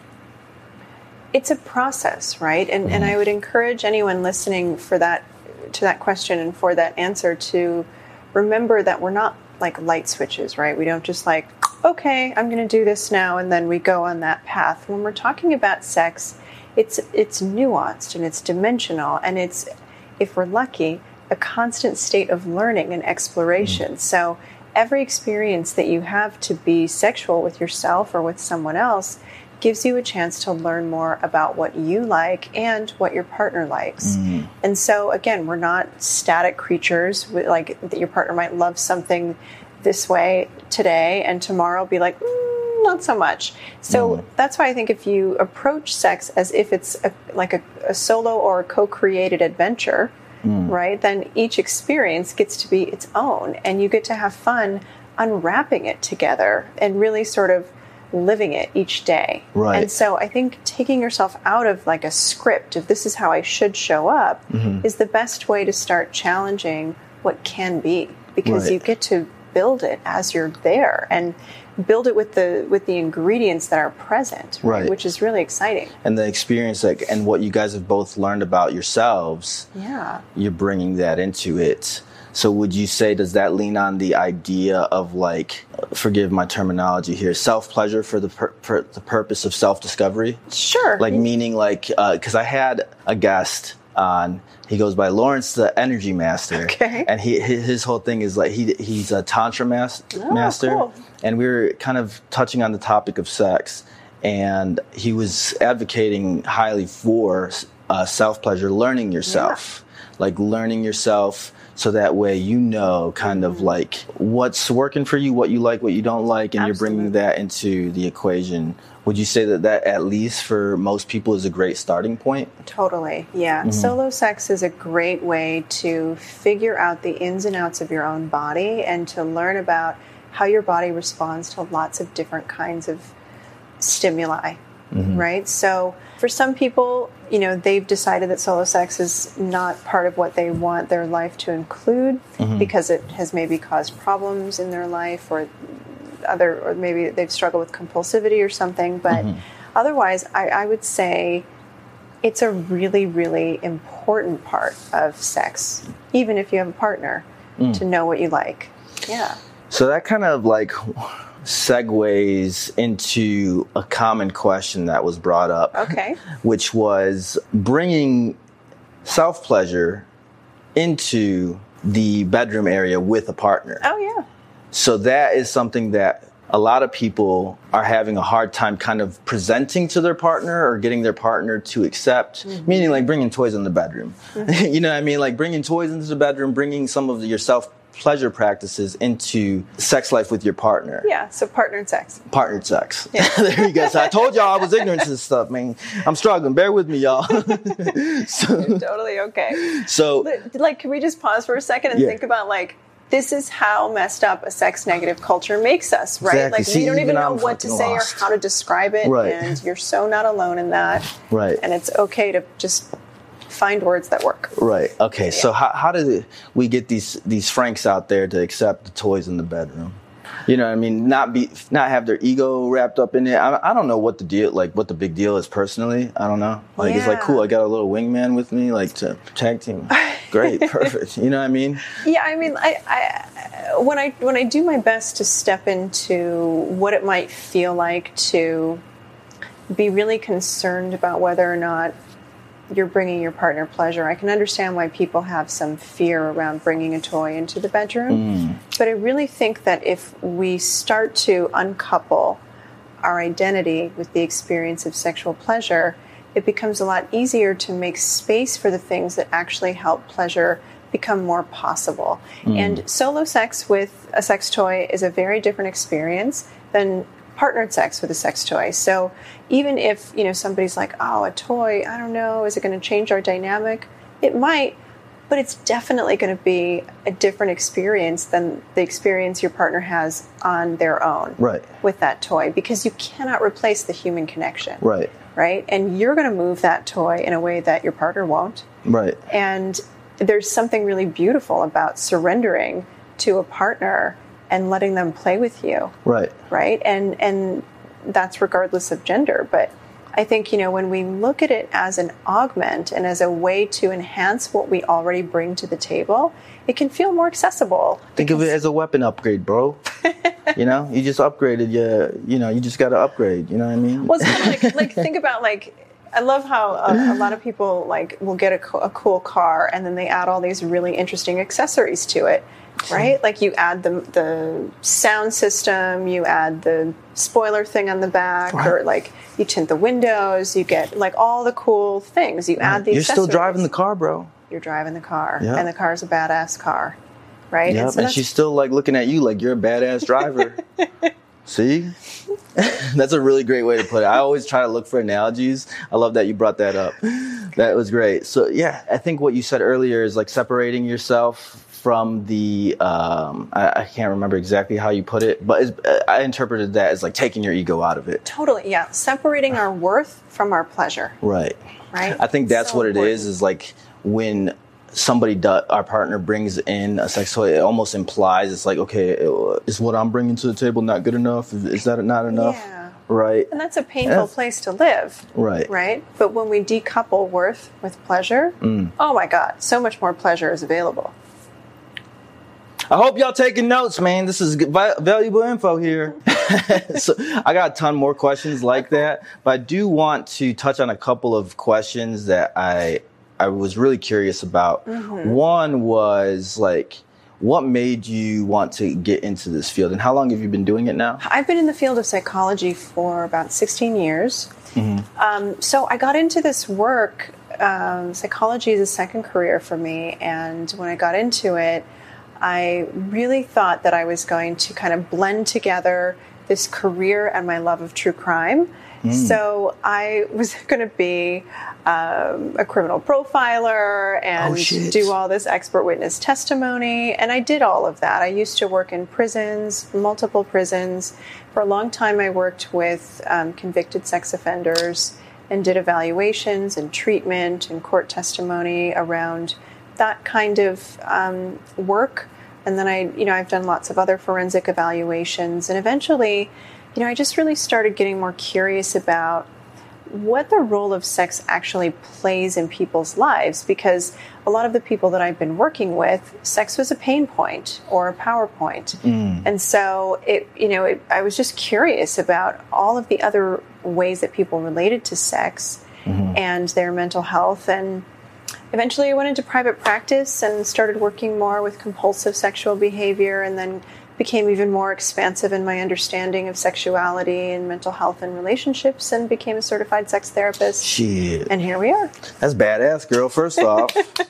Speaker 2: it's a process, right? And I would encourage anyone listening to that question and for that answer to remember that we're not like light switches, right? We don't just like, okay, I'm going to do this now, and then we go on that path. When we're talking about sex, it's nuanced and it's dimensional, and it's, if we're lucky, a constant state of learning and exploration. So every experience that you have to be sexual with yourself or with someone else gives you a chance to learn more about what you like and what your partner likes. And so, again, we're not static creatures. Like, your partner might love something this way today and tomorrow be like, not so much. So that's why I think if you approach sex as if it's a solo or a co-created adventure, right, then each experience gets to be its own, and you get to have fun unwrapping it together and really sort of living it each day. Right. And so I think taking yourself out of like a script of this is how I should show up is the best way to start challenging what can be, because you get to build it as you're there and build it with the ingredients that are present, right? Which is really exciting.
Speaker 3: And the experience, like, and what you guys have both learned about yourselves, you're bringing that into it. So would you say, does that lean on the idea of, like, forgive my terminology here, self-pleasure for the purpose of self-discovery?
Speaker 2: Sure.
Speaker 3: Like, meaning, like, because I had a guest on. He goes by Lawrence the Energy Master.
Speaker 2: Okay.
Speaker 3: And his whole thing is like he's a Tantra master.
Speaker 2: Cool.
Speaker 3: And we were kind of touching on the topic of sex. And he was advocating highly for self-pleasure, learning yourself. Like learning yourself so that way you know kind of like what's working for you, what you like, what you don't like, and
Speaker 2: Absolutely.
Speaker 3: you're bringing that into the equation. Would you say that at least for most people is a great starting point?
Speaker 2: Totally, yeah. Mm-hmm. Solo sex is a great way to figure out the ins and outs of your own body and to learn about how your body responds to lots of different kinds of stimuli, right? So for some people, you know, they've decided that solo sex is not part of what they want their life to include because it has maybe caused problems in their life or maybe they've struggled with compulsivity or something. But otherwise, I would say it's a really, really important part of sex, even if you have a partner, to know what you like. Yeah.
Speaker 3: So that kind of like segues into a common question that was brought up, which was bringing self-pleasure into the bedroom area with a partner.
Speaker 2: Oh, yeah.
Speaker 3: So that is something that a lot of people are having a hard time kind of presenting to their partner or getting their partner to accept, meaning like bringing toys in the bedroom. You know what I mean? Like bringing toys into the bedroom, bringing some of your self-pleasure practices into sex life with your partner.
Speaker 2: Yeah, so partnered sex.
Speaker 3: Partnered sex. Yeah. There you go. So I told y'all I was ignorant to this stuff, man. I'm struggling. Bear with me, y'all.
Speaker 2: You're totally okay.
Speaker 3: So,
Speaker 2: like, can we just pause for a second and think about, like, this is how messed up a sex-negative culture makes us, right?
Speaker 3: Exactly.
Speaker 2: Like, we don't even know what to say or how to describe it, and you're so not alone in that.
Speaker 3: Right.
Speaker 2: And it's okay to just find words that work.
Speaker 3: Right. Okay. Yeah. So how do we get these Franks out there to accept the toys in the bedroom? You know what I mean? Not have their ego wrapped up in it. I don't know what the big deal is personally. I don't know. Like it's like cool. I got a little wingman with me, like to tag team. Great, perfect. You know what I mean?
Speaker 2: Yeah. I mean, when I do my best to step into what it might feel like to be really concerned about whether or not you're bringing your partner pleasure, I can understand why people have some fear around bringing a toy into the bedroom. But I really think that if we start to uncouple our identity with the experience of sexual pleasure, it becomes a lot easier to make space for the things that actually help pleasure become more possible. And solo sex with a sex toy is a very different experience than partnered sex with a sex toy. So even if, you know, somebody's like, oh, a toy, I don't know, is it going to change our dynamic? It might, but it's definitely going to be a different experience than the experience your partner has on their own with that toy, because you cannot replace the human connection. Right? And you're going to move that toy in a way that your partner won't. And there's something really beautiful about surrendering to a partner and letting them play with you. Right? And that's regardless of gender. But I think, you know, when we look at it as an augment and as a way to enhance what we already bring to the table, it can feel more accessible.
Speaker 3: Think of it as a weapon upgrade, bro. You know, you just upgraded you just got to upgrade. You know what I mean?
Speaker 2: Well, it's kind of like think about I love how a lot of people will get a cool car and then they add all these really interesting accessories to it. Right? Like you add the sound system, you add the spoiler thing on the back, or like you tint the windows, you get like all the cool things. You add the accessories.
Speaker 3: You're still driving the car, bro.
Speaker 2: You're driving the car, and the car's a badass car, right?
Speaker 3: Yep. And she's still like looking at you like you're a badass driver. See? That's a really great way to put it. I always try to look for analogies. I love that you brought that up. That was great. So yeah, I think what you said earlier is like separating yourself from the, I can't remember exactly how you put it, but I interpreted that as like taking your ego out of it.
Speaker 2: Totally, yeah. Separating our worth from our pleasure.
Speaker 3: Right. I think that's so what important. It is like when our partner brings in a sex toy, it almost implies it's like, okay, is what I'm bringing to the table not good enough? Is that not enough?
Speaker 2: Yeah.
Speaker 3: Right.
Speaker 2: And that's a painful place to live. Right. But when we decouple worth with pleasure, oh my God, so much more pleasure is available.
Speaker 3: I hope y'all taking notes, man. This is valuable info here. So I got a ton more questions like that, but I do want to touch on a couple of questions that I I was really curious about.
Speaker 2: Mm-hmm.
Speaker 3: One was like, what made you want to get into this field, and how long have you been doing it now?
Speaker 2: I've been in the field of psychology for about 16 years.
Speaker 3: Mm-hmm.
Speaker 2: So I got into this work. Psychology is a second career for me, and when I got into it, I really thought that I was going to kind of blend together this career and my love of true crime. So I was going to be a criminal profiler and do all this expert witness testimony. And I did all of that. I used to work in prisons, multiple prisons. For a long time, I worked with convicted sex offenders and did evaluations and treatment and court testimony around that kind of work. And then I've done lots of other forensic evaluations. And eventually, I just really started getting more curious about what the role of sex actually plays in people's lives, because a lot of the people that I've been working with, sex was a pain point or a power point. And so I was just curious about all of the other ways that people related to sex and their mental health. And eventually I went into private practice and started working more with compulsive sexual behavior, and then became even more expansive in my understanding of sexuality and mental health and relationships, and became a certified sex therapist.
Speaker 3: Shit.
Speaker 2: And here we are.
Speaker 3: That's badass, girl. First off,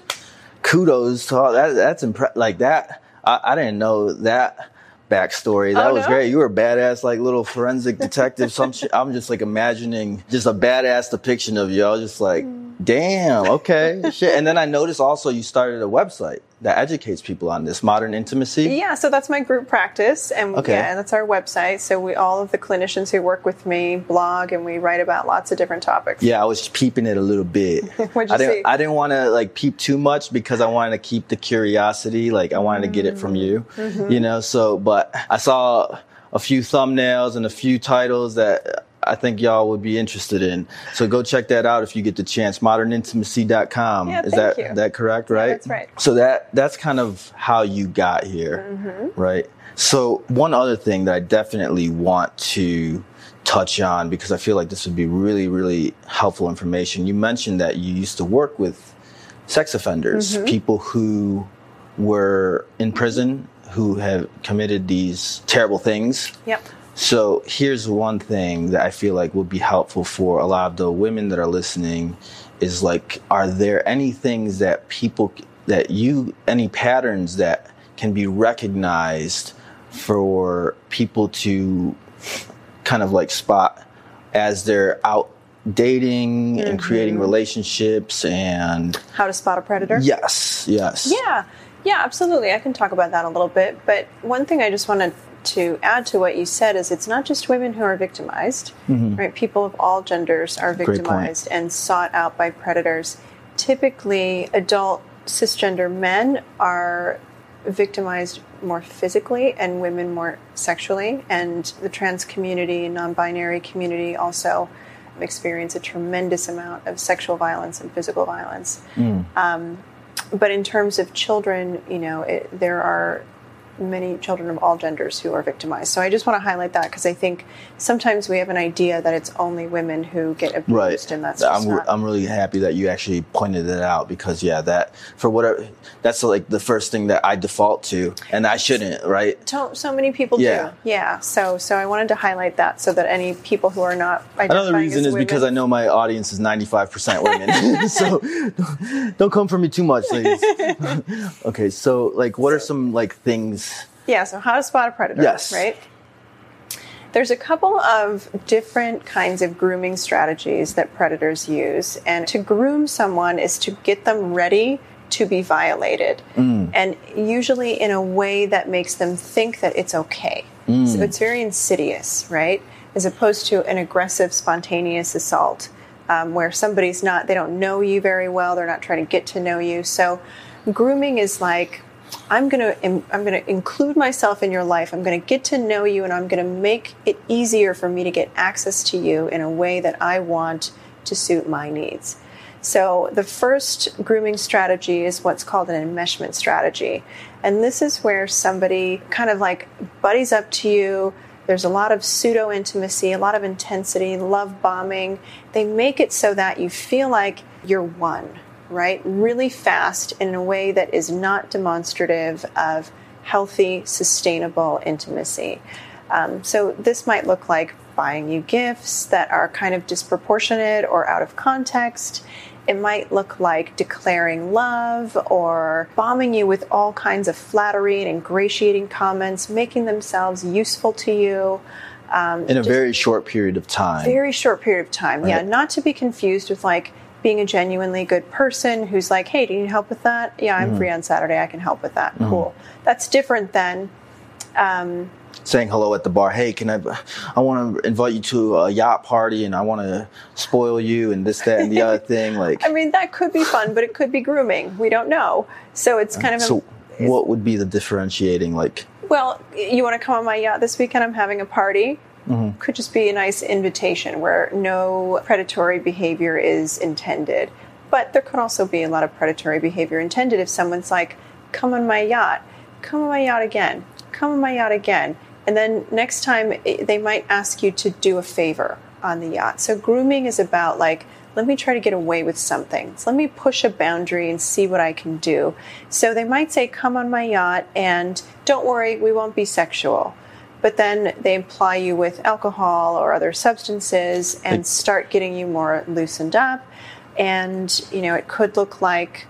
Speaker 3: kudos to all that. That's like that. I didn't know that backstory. That was great. You were a badass, like little forensic detective. I'm just like imagining just a badass depiction of you. I was just like, damn, okay, shit. And then I noticed also you started a website that educates people on this, Modern Intimacy.
Speaker 2: Yeah, so that's my group practice, and that's our website. So all of the clinicians who work with me blog, and we write about lots of different topics.
Speaker 3: Yeah, I was peeping it a little bit.
Speaker 2: What'd you see?
Speaker 3: I didn't want to like peep too much because I wanted to keep the curiosity. Like I wanted to get it from you, So, but I saw a few thumbnails and a few titles that I think y'all would be interested in. So go check that out if you get the chance. ModernIntimacy.com.
Speaker 2: Yeah,
Speaker 3: Is that correct, right?
Speaker 2: Yeah, that's right.
Speaker 3: So that's kind of how you got here, right? So one other thing that I definitely want to touch on, because I feel like this would be really, really helpful information. You mentioned that you used to work with sex offenders, people who were in prison, who have committed these terrible things.
Speaker 2: Yep.
Speaker 3: So here's one thing that I feel like would be helpful for a lot of the women that are listening is like, are there any things that any patterns that can be recognized for people to kind of like spot as they're out dating and creating relationships, and
Speaker 2: how to spot a predator?
Speaker 3: Yes.
Speaker 2: Yeah, absolutely. I can talk about that a little bit. But one thing I just wanted to add to what you said is it's not just women who are victimized, right? People of all genders are victimized and sought out by predators. Typically, adult cisgender men are victimized more physically and women more sexually. And the trans community, non-binary community also experience a tremendous amount of sexual violence and physical violence. But in terms of children, there are many children of all genders who are victimized. So I just want to highlight that, because I think sometimes we have an idea that it's only women who get abused, and that's just not.
Speaker 3: I'm really happy that you actually pointed it out, because that's like the first thing that I default to, and I shouldn't, right?
Speaker 2: So many people do. Yeah. So I wanted to highlight that so that any people who are not identifying
Speaker 3: Another reason
Speaker 2: as
Speaker 3: is
Speaker 2: women,
Speaker 3: because I know my audience is 95% women. So don't come for me too much, ladies. Okay, so like what are some like things?
Speaker 2: Yeah, so how to spot a predator, right? There's a couple of different kinds of grooming strategies that predators use. And to groom someone is to get them ready to be violated. And usually in a way that makes them think that it's okay. So it's very insidious, right? As opposed to an aggressive, spontaneous assault where somebody's they don't know you very well. They're not trying to get to know you. So grooming is like, I'm going to include myself in your life. I'm going to get to know you, and I'm going to make it easier for me to get access to you in a way that I want to suit my needs. So the first grooming strategy is what's called an enmeshment strategy. And this is where somebody kind of like buddies up to you. There's a lot of pseudo-intimacy, a lot of intensity, love bombing. They make it so that you feel like you're one. right? Really fast in a way that is not demonstrative of healthy, sustainable intimacy. So this might look like buying you gifts that are kind of disproportionate or out of context. It might look like declaring love or bombing you with all kinds of flattery and ingratiating comments, making themselves useful to you.
Speaker 3: In a very short period of time.
Speaker 2: Very short period of time, right. Yeah. Not to be confused with like being a genuinely good person who's like, hey, do you need help with that? Yeah, I'm free on Saturday. I can help with that. Cool. That's different than...
Speaker 3: saying hello at the bar. Hey, I want to invite you to a yacht party and I want to spoil you and this, that, and the other thing. Like,
Speaker 2: I mean, that could be fun, but it could be grooming. We don't know. So it's kind of...
Speaker 3: So what would be the differentiating, like...
Speaker 2: Well, you want to come on my yacht this weekend? I'm having a party. Could just be a nice invitation where no predatory behavior is intended. But there could also be a lot of predatory behavior intended if someone's like, come on my yacht again, come on my yacht again. And then next time they might ask you to do a favor on the yacht. So grooming is about like, let me try to get away with something. So let me push a boundary and see what I can do. So they might say, come on my yacht and don't worry, we won't be sexual. But then they imply you with alcohol or other substances and start getting you more loosened up. And, you know, it could look like,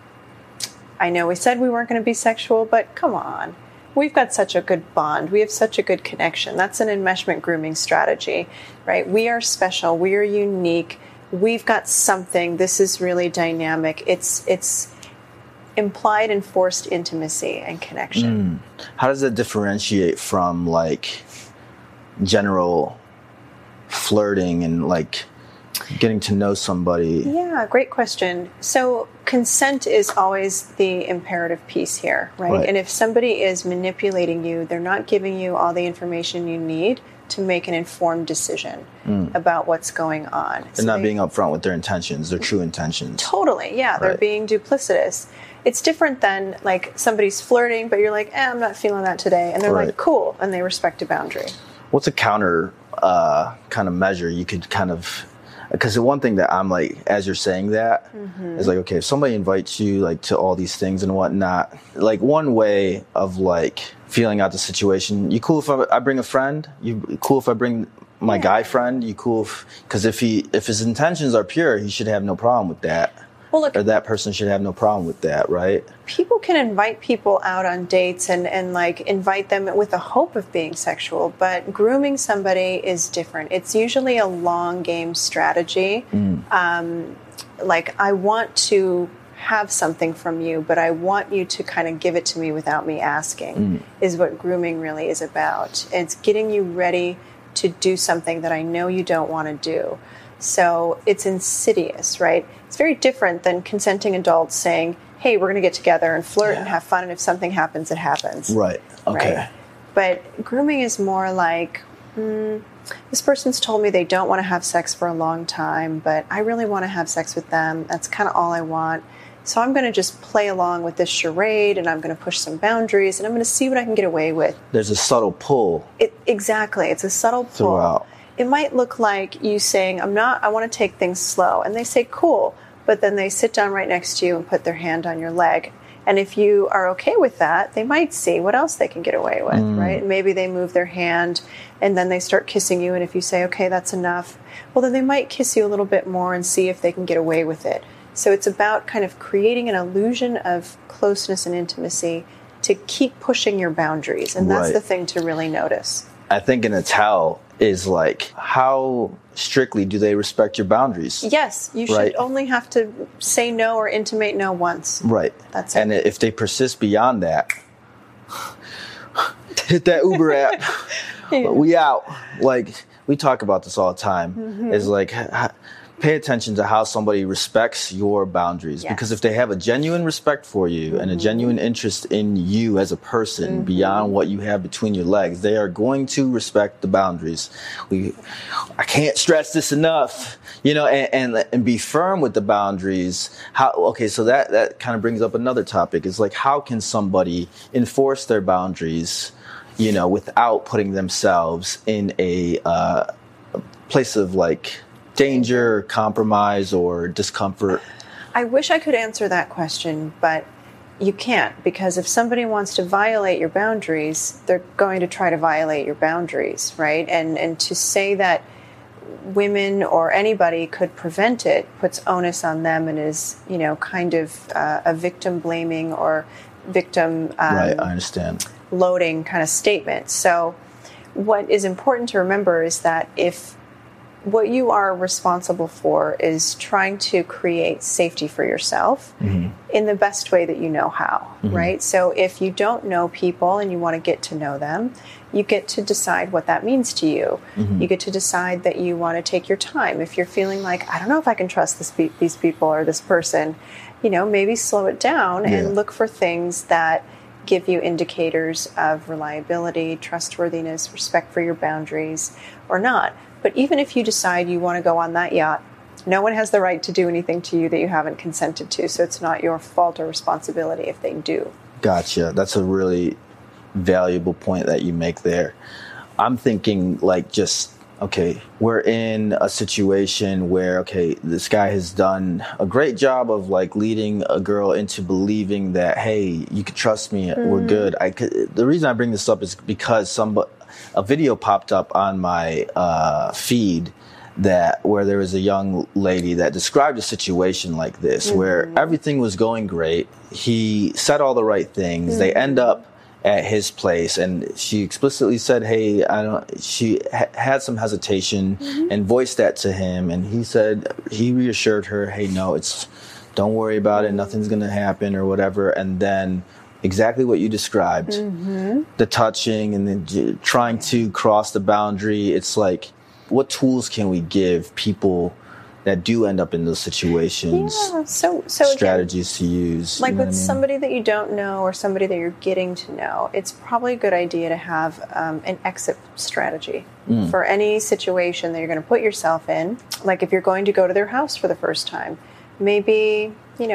Speaker 2: I know we said we weren't going to be sexual, but come on. We've got such a good bond. We have such a good connection. That's an enmeshment grooming strategy, right? We are special. We are unique. We've got something. This is really dynamic. It's implied and forced intimacy and connection.
Speaker 3: How does that differentiate from like general flirting and like getting to know somebody?
Speaker 2: Yeah, great question. So consent is always the imperative piece here, right? And if somebody is manipulating you, they're not giving you all the information you need to make an informed decision about what's going on.
Speaker 3: They're not being upfront with their intentions, their true intentions.
Speaker 2: Totally, yeah. They're being duplicitous. It's different than like somebody's flirting, but you're like, I'm not feeling that today. And they're like, cool. And they respect a boundary.
Speaker 3: What's a counter kind of measure you could kind of... Because the one thing that I'm like, as you're saying that, is like, okay, if somebody invites you like to all these things and whatnot, like one way of like feeling out the situation, you cool if I bring a friend? You cool if I bring my guy friend? You cool because if his intentions are pure, he should have no problem with that. Well, look, or that person should have no problem with that, right?
Speaker 2: People can invite people out on dates and like invite them with the hope of being sexual, but grooming somebody is different. It's usually a long game strategy. Like, I want to have something from you, but I want you to kind of give it to me without me asking, is what grooming really is about. It's getting you ready to do something that I know you don't want to do. So it's insidious, right? It's very different than consenting adults saying, hey, we're going to get together and flirt and have fun, and if something happens, it happens.
Speaker 3: Right. Okay.
Speaker 2: Right? But grooming is more like, this person's told me they don't want to have sex for a long time, but I really want to have sex with them. That's kind of all I want. So I'm going to just play along with this charade, and I'm going to push some boundaries, and I'm going to see what I can get away with.
Speaker 3: There's a subtle pull.
Speaker 2: Exactly. It's a subtle pull.
Speaker 3: Throughout.
Speaker 2: It might look like you saying, I want to take things slow. And they say, cool. But then they sit down right next to you and put their hand on your leg. And if you are okay with that, they might see what else they can get away with, right? Maybe they move their hand and then they start kissing you. And if you say, okay, that's enough, well, then they might kiss you a little bit more and see if they can get away with it. So it's about kind of creating an illusion of closeness and intimacy to keep pushing your boundaries. And that's the thing to really notice.
Speaker 3: I think in a tell is like, how strictly do they respect your boundaries?
Speaker 2: Yes, you should only have to say no or intimate no once.
Speaker 3: Right.
Speaker 2: That's it.
Speaker 3: And if they persist beyond that, hit that Uber app. We out. Like, we talk about this all the time. It's like, pay attention to how somebody respects your boundaries. Yes. Because if they have a genuine respect for you and a genuine interest in you as a person beyond what you have between your legs, they are going to respect the boundaries. I can't stress this enough, and be firm with the boundaries. So that kind of brings up another topic. It's like, how can somebody enforce their boundaries, without putting themselves in a place of like danger, compromise, or discomfort?
Speaker 2: I wish I could answer that question, but you can't, because if somebody wants to violate your boundaries, they're going to try to violate your boundaries, right? And to say that women or anybody could prevent it puts onus on them and is, kind of a victim blaming or victim
Speaker 3: right, I understand.
Speaker 2: Loading kind of statement. So what is important to remember is that if what you are responsible for is trying to create safety for yourself in the best way that you know how, right? So if you don't know people and you want to get to know them, you get to decide what that means to you. You get to decide that you want to take your time. If you're feeling like, I don't know if I can trust these people or this person, maybe slow it down and look for things that give you indicators of reliability, trustworthiness, respect for your boundaries, or not. But even if you decide you want to go on that yacht, no one has the right to do anything to you that you haven't consented to. So it's not your fault or responsibility if they do. Gotcha.
Speaker 3: That's a really valuable point that you make there. I'm thinking okay, we're in a situation where, this guy has done a great job of leading a girl into believing that, hey, you can trust me, we're good. The reason I bring this up is because a video popped up on my feed where there was a young lady that described a situation like this, where everything was going great. He said all the right things. They end up at his place, and she explicitly said, hey, she had some hesitation and voiced that to him. And he reassured her, hey, no, don't worry about it. Nothing's going to happen or whatever. And then exactly what you described, the touching and then trying to cross the boundary. It's like, what tools can we give people that do end up in those situations?
Speaker 2: Yeah. So
Speaker 3: strategies
Speaker 2: again,
Speaker 3: to use.
Speaker 2: With somebody that you don't know or somebody that you're getting to know, it's probably a good idea to have an exit strategy for any situation that you're going to put yourself in. Like if you're going to go to their house for the first time, maybe,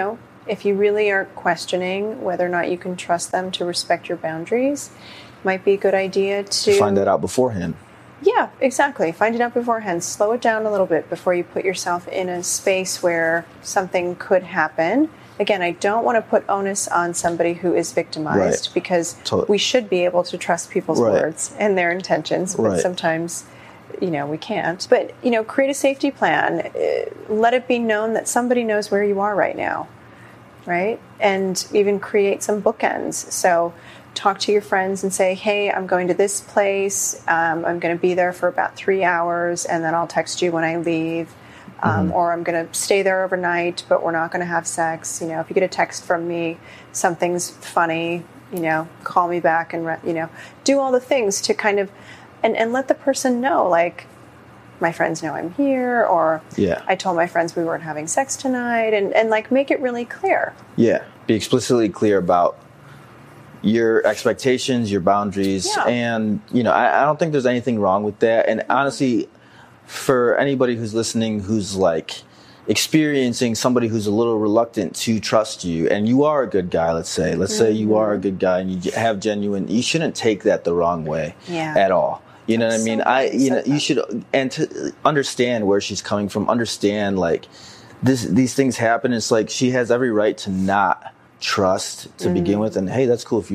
Speaker 2: if you really are questioning whether or not you can trust them to respect your boundaries, might be a good idea to
Speaker 3: find that out beforehand.
Speaker 2: Yeah, exactly. Find it out beforehand. Slow it down a little bit before you put yourself in a space where something could happen. Again, I don't want to put onus on somebody who is victimized because we should be able to trust people's words and their intentions, but sometimes, we can't. But, create a safety plan. Let it be known that somebody knows where you are right now, right? And even create some bookends. So talk to your friends and say, hey, I'm going to this place. I'm going to be there for about 3 hours, and then I'll text you when I leave. Or I'm going to stay there overnight, but we're not going to have sex. If you get a text from me, something's funny, call me back and, do all the things to kind of, and let the person know, like, my friends know I'm here, or I told my friends we weren't having sex tonight, and make it really clear. Yeah.
Speaker 3: Be explicitly clear about your expectations, your boundaries, and, I don't think there's anything wrong with that. And honestly, for anybody who's listening who's experiencing somebody who's a little reluctant to trust you, and you are a good guy, let's say you are a good guy and you have you shouldn't take that the wrong way at all. You know what I mean? You should understand where she's coming from, understand these things happen. It's she has every right to not trust to begin with, and hey, that's cool if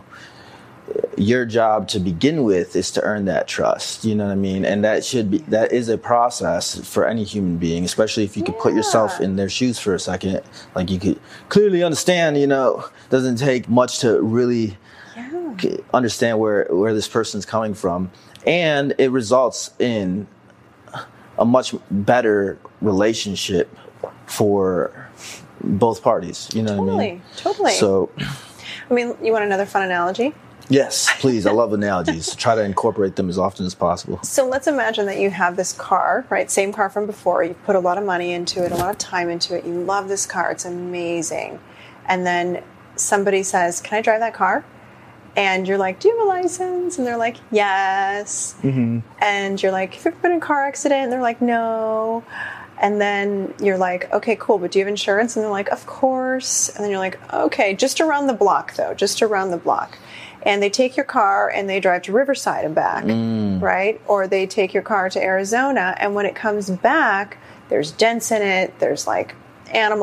Speaker 3: your job to begin with is to earn that trust. You know what I mean? And that is a process for any human being, especially if you could put yourself in their shoes for a second. You could clearly understand, doesn't take much to really understand where this person's coming from. And it results in a much better relationship for both parties. You know what I mean?
Speaker 2: Totally.
Speaker 3: So,
Speaker 2: you want another fun analogy?
Speaker 3: Yes, please. I love analogies. Try to incorporate them as often as possible.
Speaker 2: So let's imagine that you have this car, right? Same car from before. You put a lot of money into it, a lot of time into it. You love this car. It's amazing. And then somebody says, can I drive that car? And you're like, do you have a license? And they're like, yes. And you're like, have you ever been in a car accident? And they're like, no. And then you're like, okay, cool, but do you have insurance? And they're like, of course. And then you're like, okay, just around the block, though, just around the block. And they take your car and they drive to Riverside and back, right? Or they take your car to Arizona, and when it comes back, there's dents in it, there's animal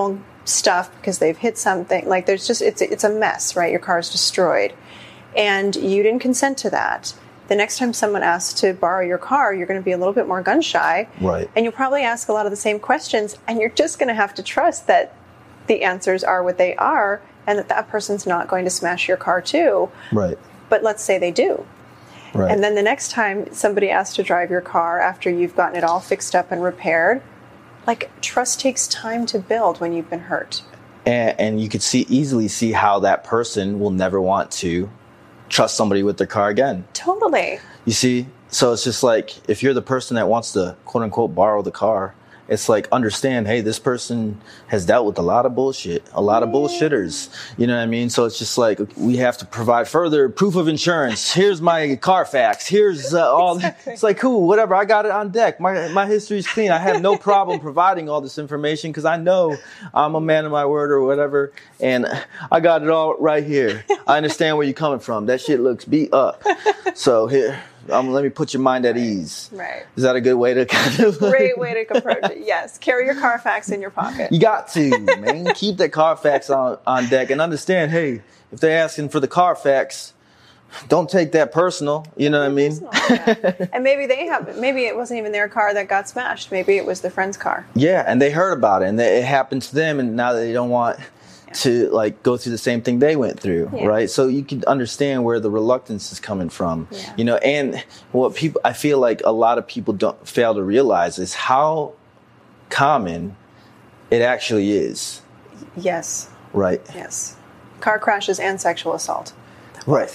Speaker 2: stuff because they've hit something. Like there's just, it's a mess, right? Your car is destroyed and you didn't consent to that. The next time someone asks to borrow your car, you're going to be a little bit more gun shy.
Speaker 3: Right.
Speaker 2: And you'll probably ask a lot of the same questions, and you're just going to have to trust that the answers are what they are and that person's not going to smash your car too.
Speaker 3: Right.
Speaker 2: But let's say they do.
Speaker 3: Right.
Speaker 2: And then the next time somebody asks to drive your car after you've gotten it all fixed up and repaired, like trust takes time to build when you've been hurt.
Speaker 3: And you could easily see how that person will never want to trust somebody with their car again.
Speaker 2: Totally.
Speaker 3: You see? So it's just like, if you're the person that wants to, quote unquote, borrow the car, it's like, understand, hey, this person has dealt with a lot of bullshit, a lot of bullshitters. You know what I mean? So it's just like, we have to provide further proof of insurance. Here's my Carfax. Here's all.
Speaker 2: Exactly.
Speaker 3: It's like, cool, whatever. I got it on deck. My history's clean. I have no problem providing all this information because I know I'm a man of my word or whatever. And I got it all right here. I understand where you're coming from. That shit looks beat up. So here. Let me put your mind at ease.
Speaker 2: Right.
Speaker 3: Is that a good way to kind of...
Speaker 2: Great way to approach it. Yes. Carry your Carfax in your pocket.
Speaker 3: You got to, man. Keep that Carfax on deck and understand, hey, if they're asking for the Carfax, don't take that personal. You know what I mean?
Speaker 2: Yeah. And maybe it wasn't even their car that got smashed. Maybe it was their friend's car.
Speaker 3: Yeah, and they heard about it and it happened to them, and now they don't want to like go through the same thing they went through, right? So you can understand where the reluctance is coming from, you know. And what I feel like a lot of people don't fail to realize is how common it actually is.
Speaker 2: Yes.
Speaker 3: Right.
Speaker 2: Yes. Car crashes and sexual assault.
Speaker 3: Right.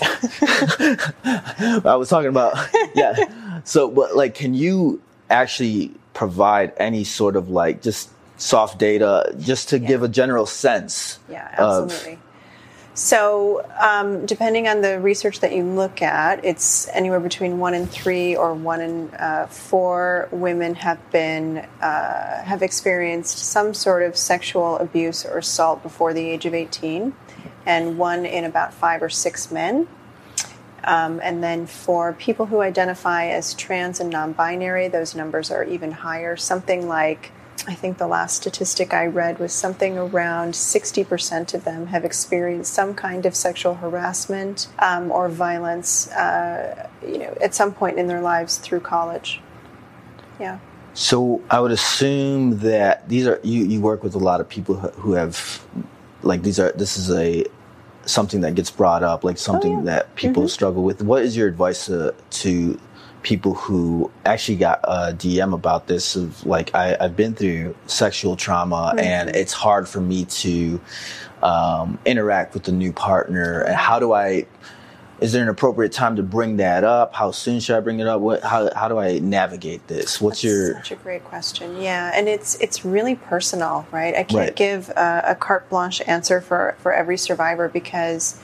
Speaker 3: I was talking about So, but like, can you actually provide any sort of like just soft data just to give a general sense?
Speaker 2: Yeah, absolutely. So depending on the research that you look at, it's anywhere between 1 in 3 or 1 in 4 women have experienced some sort of sexual abuse or assault before the age of 18, and 1 in about 5 or 6 men. And then for people who identify as trans and non-binary, those numbers are even higher. Something like, I think the last statistic I read was something around 60% of them have experienced some kind of sexual harassment or violence, at some point in their lives through college. Yeah.
Speaker 3: So I would assume that these are you work with a lot of people who have this is something that gets brought up, like something that people struggle with. What is your advice to people who actually got a DM about this of like, I've been through sexual trauma and it's hard for me to interact with the new partner, and is there an appropriate time to bring that up? How soon should I bring it up? How do I navigate this? That's
Speaker 2: such a great question. Yeah, and it's really personal, right? I can't give a carte blanche answer for every survivor, because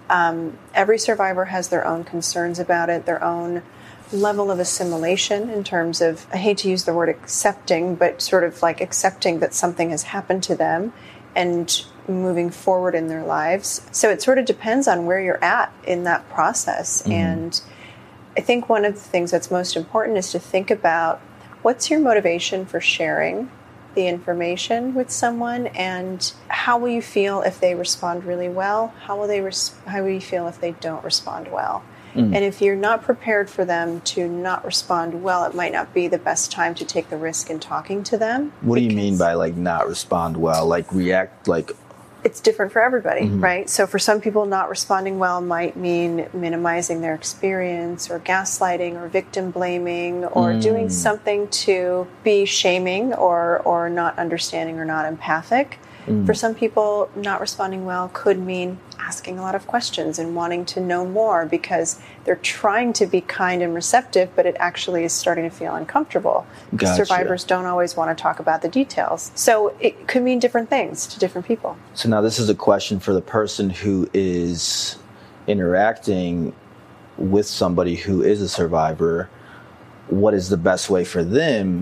Speaker 2: every survivor has their own concerns about it, their own level of assimilation in terms of, I hate to use the word accepting, but sort of like accepting that something has happened to them and moving forward in their lives. So it sort of depends on where you're at in that process. And I think one of the things that's most important is to think about, what's your motivation for sharing the information with someone, and how will you feel if they respond really well? How will you feel if they don't respond well? And if you're not prepared for them to not respond well, it might not be the best time to take the risk in talking to them.
Speaker 3: What do you mean by like not respond well? Like react like...
Speaker 2: It's different for everybody, right? So for some people, not responding well might mean minimizing their experience, or gaslighting, or victim blaming, or doing something to be shaming, or not understanding, or not empathic. For some people, not responding well could mean asking a lot of questions and wanting to know more, because they're trying to be kind and receptive, but it actually is starting to feel uncomfortable.
Speaker 3: Gotcha.
Speaker 2: Survivors don't always want to talk about the details. So it could mean different things to different people.
Speaker 3: So now this is a question for the person who is interacting with somebody who is a survivor. What is the best way for them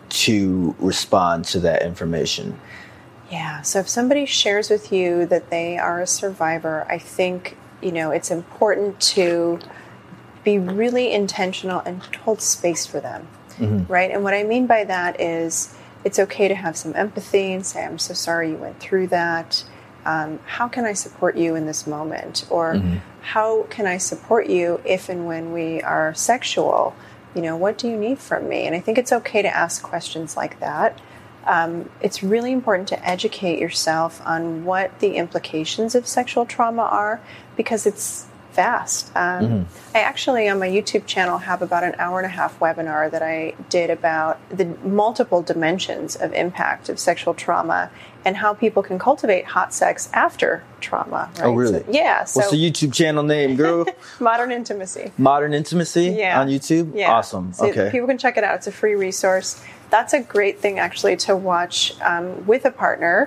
Speaker 3: to respond to that information?
Speaker 2: Yeah, so if somebody shares with you that they are a survivor, I think, it's important to be really intentional and hold space for them, right? And what I mean by that is, it's okay to have some empathy and say, I'm so sorry you went through that. How can I support you in this moment? Or how can I support you if and when we are sexual? What do you need from me? And I think it's okay to ask questions like that. It's really important to educate yourself on what the implications of sexual trauma are, because it's vast. I actually, on my YouTube channel, have about an 1.5-hour webinar that I did about the multiple dimensions of impact of sexual trauma and how people can cultivate hot sex after trauma. Right?
Speaker 3: Oh, really?
Speaker 2: So, yeah.
Speaker 3: What's the YouTube channel name, girl?
Speaker 2: Modern Intimacy.
Speaker 3: Modern Intimacy on YouTube?
Speaker 2: Yeah.
Speaker 3: Awesome.
Speaker 2: So
Speaker 3: okay.
Speaker 2: People can check it out. It's a free resource. That's a great thing, actually, to watch with a partner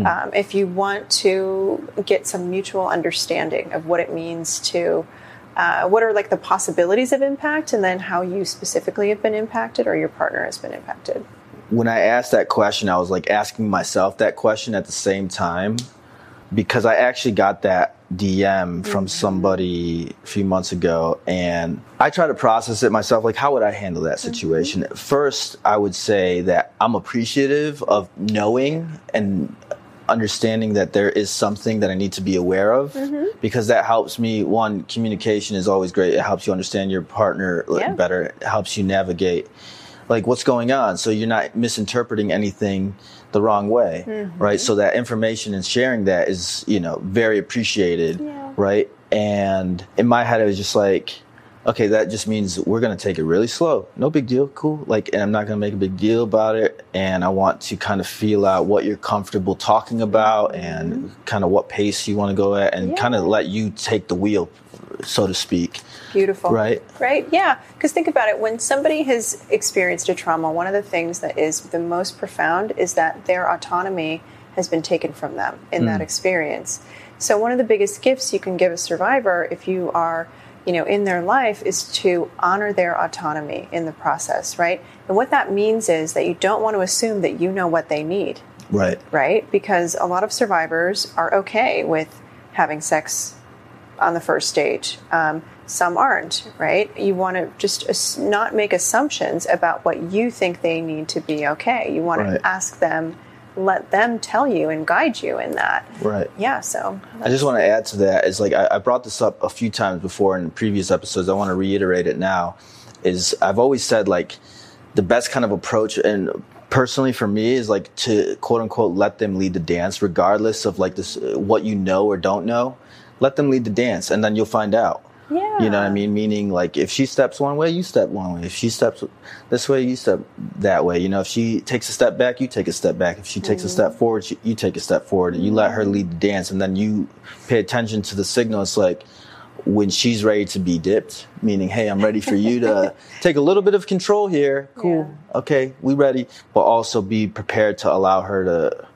Speaker 2: if you want to get some mutual understanding of what it means to, what are like the possibilities of impact, and then how you specifically have been impacted or your partner has been impacted.
Speaker 3: When I asked that question, I was like asking myself that question at the same time, because I actually got that DM from somebody a few months ago, and I try to process it myself. Like, how would I handle that situation? First, I would say that I'm appreciative of knowing and understanding that there is something that I need to be aware of, because that helps me. One, communication is always great. It helps you understand your partner better. It helps you navigate like what's going on, so you're not misinterpreting anything the wrong way, right? So that information and sharing that is, very appreciated, right? And in my head, it was just like, okay, that just means we're going to take it really slow. No big deal. Cool. And I'm not going to make a big deal about it. And I want to kind of feel out what you're comfortable talking about and kind of what pace you want to go at, and kind of let you take the wheel, so to speak.
Speaker 2: Beautiful.
Speaker 3: Right?
Speaker 2: Right, yeah. Because think about it. When somebody has experienced a trauma, one of the things that is the most profound is that their autonomy has been taken from them in that experience. So one of the biggest gifts you can give a survivor, if you are in their life, is to honor their autonomy in the process, right? And what that means is that you don't want to assume that you know what they need.
Speaker 3: Right.
Speaker 2: Right? Because a lot of survivors are okay with having sex on the first date. Some aren't, right? You want to just not make assumptions about what you think they need to be okay. You want to ask them, let them tell you and guide you in that. Right. Yeah, so.
Speaker 3: I just want to add to that is, like, I brought this up a few times before in previous episodes. I want to reiterate it now, is I've always said, like, the best kind of approach, and personally for me, is like to quote unquote let them lead the dance, regardless of like this, what you know or don't know. Let them lead the dance, and then you'll find out.
Speaker 2: Yeah.
Speaker 3: You know what I mean? Meaning, like, if she steps one way, you step one way. If she steps this way, you step that way. If she takes a step back, you take a step back. If she takes a step forward, you take a step forward. You let her lead the dance, and then you pay attention to the signals, like when she's ready to be dipped, meaning, hey, I'm ready for you to take a little bit of control here. Cool. Yeah. Okay, we ready. But also be prepared to allow her to,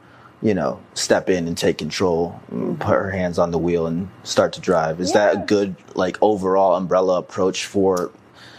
Speaker 3: step in and take control, put her hands on the wheel and start to drive. Is that a good, like, overall umbrella approach for,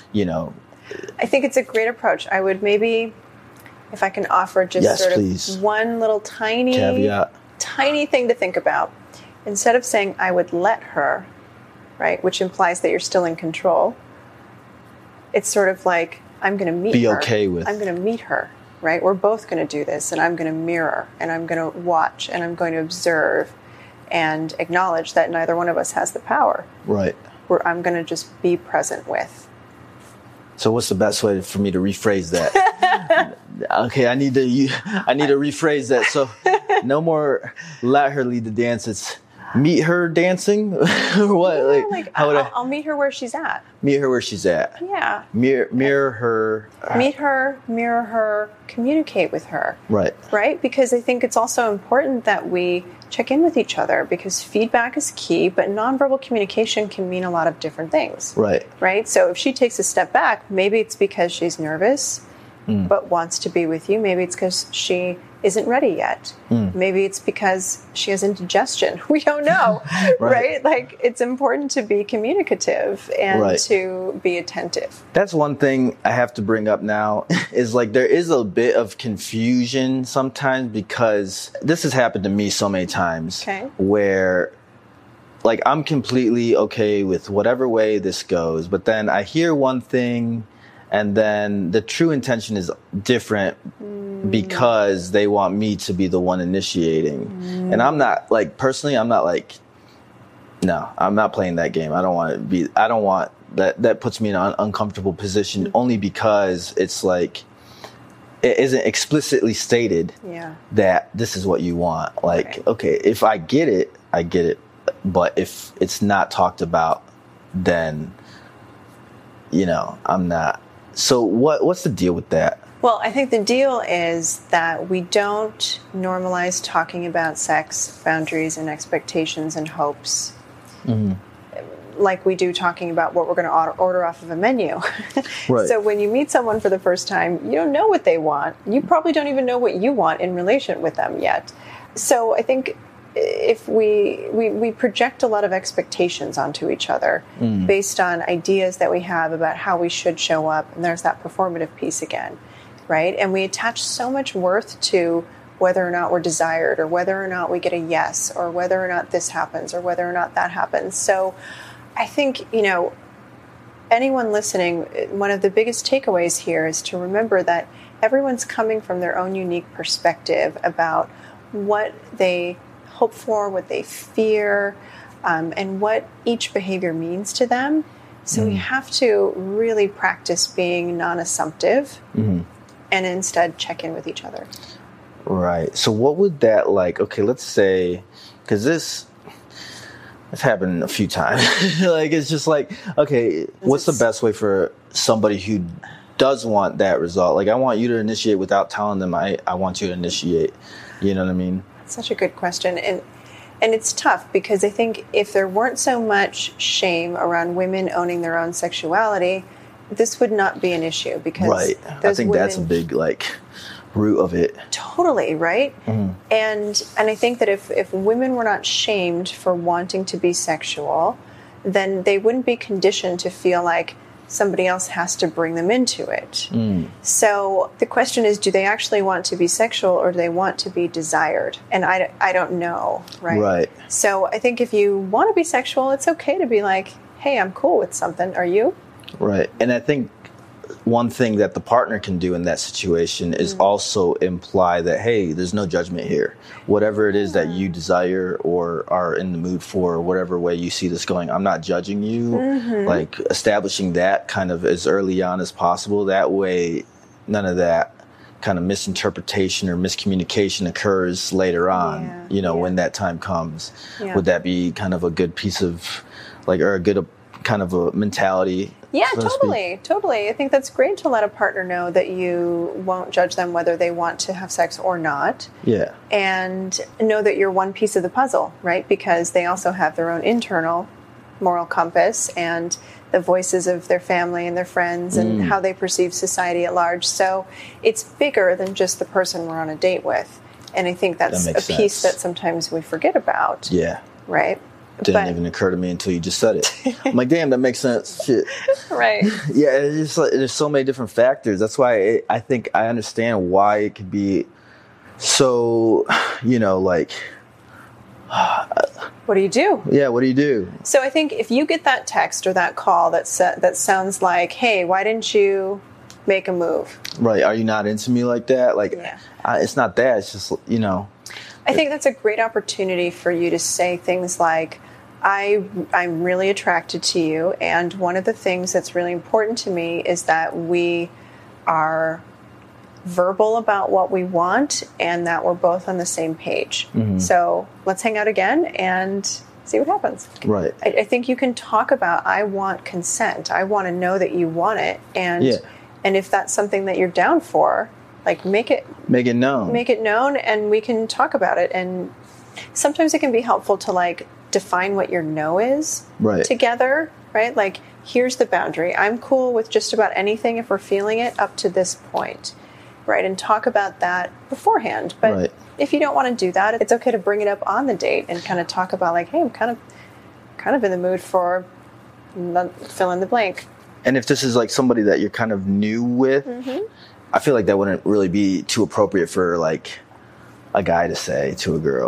Speaker 2: I think it's a great approach. I would maybe, if I can offer just of one little tiny
Speaker 3: caveat,
Speaker 2: tiny thing to think about. Instead of saying, I would let her, right, which implies that you're still in control, it's sort of like, I'm going to meet her.
Speaker 3: Be okay with.
Speaker 2: I'm going to meet her. Right? We're both going to do this, and I'm going to mirror, and I'm going to watch, and I'm going to observe and acknowledge that neither one of us has the power.
Speaker 3: Right.
Speaker 2: I'm going to just be present with.
Speaker 3: So what's the best way for me to rephrase that? Okay, I need to rephrase that. So no more let her lead the dance. It's meet her dancing or what?
Speaker 2: I'll meet her where she's at.
Speaker 3: Meet her where she's at.
Speaker 2: Yeah.
Speaker 3: Mirror her.
Speaker 2: Meet her, mirror her, communicate with her.
Speaker 3: Right.
Speaker 2: Right? Because I think it's also important that we check in with each other, because feedback is key, but nonverbal communication can mean a lot of different things.
Speaker 3: Right.
Speaker 2: Right? So if she takes a step back, maybe it's because she's nervous, but wants to be with you. Maybe it's because she isn't ready yet. Maybe it's because she has indigestion. We don't know, right? Like, it's important to be communicative and to be attentive.
Speaker 3: That's one thing I have to bring up now is, like, there is a bit of confusion sometimes, because this has happened to me so many times where, like, I'm completely okay with whatever way this goes, but then I hear one thing and then the true intention is different because they want me to be the one initiating. And I'm not like, personally, I'm not like, no, I'm not playing that game. I don't want that puts me in an uncomfortable position only because it's like, it isn't explicitly stated that this is what you want. Like, okay, if I get it, I get it. But if it's not talked about, then, I'm not. So what's the deal with that?
Speaker 2: Well, I think the deal is that we don't normalize talking about sex, boundaries, and expectations and hopes like we do talking about what we're going to order off of a menu. Right. So when you meet someone for the first time, you don't know what they want. You probably don't even know what you want in relation with them yet. So I think if we project a lot of expectations onto each other based on ideas that we have about how we should show up, and there's that performative piece again, right? And we attach so much worth to whether or not we're desired, or whether or not we get a yes, or whether or not this happens, or whether or not that happens. So I think, anyone listening, one of the biggest takeaways here is to remember that everyone's coming from their own unique perspective about what they hope for, what they fear, and what each behavior means to them. So we have to really practice being non-assumptive and instead check in with each other.
Speaker 3: Right. So what would that okay, let's say, because it's happened a few times. It's just okay, what's the best way for somebody who does want that result? I want you to initiate without telling them I want you to initiate. You know what I mean?
Speaker 2: Such a good question. And it's tough because I think if there weren't so much shame around women owning their own sexuality, this would not be an issue because
Speaker 3: I think that's a big root of it.
Speaker 2: Totally, right? And I think that if women were not shamed for wanting to be sexual, then they wouldn't be conditioned to feel like somebody else has to bring them into it. So the question is, do they actually want to be sexual or do they want to be desired? And I don't know, right?
Speaker 3: Right.
Speaker 2: So I think if you want to be sexual, it's okay to be like, hey, I'm cool with something. Are you?
Speaker 3: Right. And I think one thing that the partner can do in that situation is also imply that, hey, there's no judgment here. Whatever it is that you desire or are in the mood for, or whatever way you see this going, I'm not judging you. Establishing that kind of as early on as possible. That way, none of that kind of misinterpretation or miscommunication occurs later on, when that time comes. Yeah. Would that be kind of a good piece of, or a good kind of a mentality?
Speaker 2: Yeah, totally. I think that's great to let a partner know that you won't judge them whether they want to have sex or not.
Speaker 3: Yeah.
Speaker 2: And know that you're one piece of the puzzle, right? Because they also have their own internal moral compass and the voices of their family and their friends and how they perceive society at large. So it's bigger than just the person we're on a date with. And I think that's a piece that sometimes we forget about.
Speaker 3: Yeah.
Speaker 2: Right?
Speaker 3: Didn't even occur to me until you just said it. I'm like, damn, that makes sense. Shit.
Speaker 2: Right.
Speaker 3: Yeah, it's just there's so many different factors. That's why I think I understand why it could be so,
Speaker 2: what do you do?
Speaker 3: Yeah, what do you do?
Speaker 2: So I think if you get that text or that call that sounds like, hey, why didn't you make a move?
Speaker 3: Right. Are you not into me like that? It's not that. It's just,
Speaker 2: I think that's a great opportunity for you to say things like, I'm really attracted to you, and one of the things that's really important to me is that we are verbal about what we want and that we're both on the same page. So let's hang out again and see what happens.
Speaker 3: Right.
Speaker 2: I think you can talk about, I want consent. I want to know that you want it. And if that's something that you're down for, make it known, and we can talk about it. And sometimes it can be helpful to define what your no is together, right? Here's the boundary. I'm cool with just about anything if we're feeling it up to this point, right? And talk about that beforehand. But if you don't want to do that, it's okay to bring it up on the date and kind of talk about hey, I'm kind of in the mood for fill in the blank.
Speaker 3: And if this is somebody that you're kind of new with, I feel like that wouldn't really be too appropriate for a guy to say to a girl.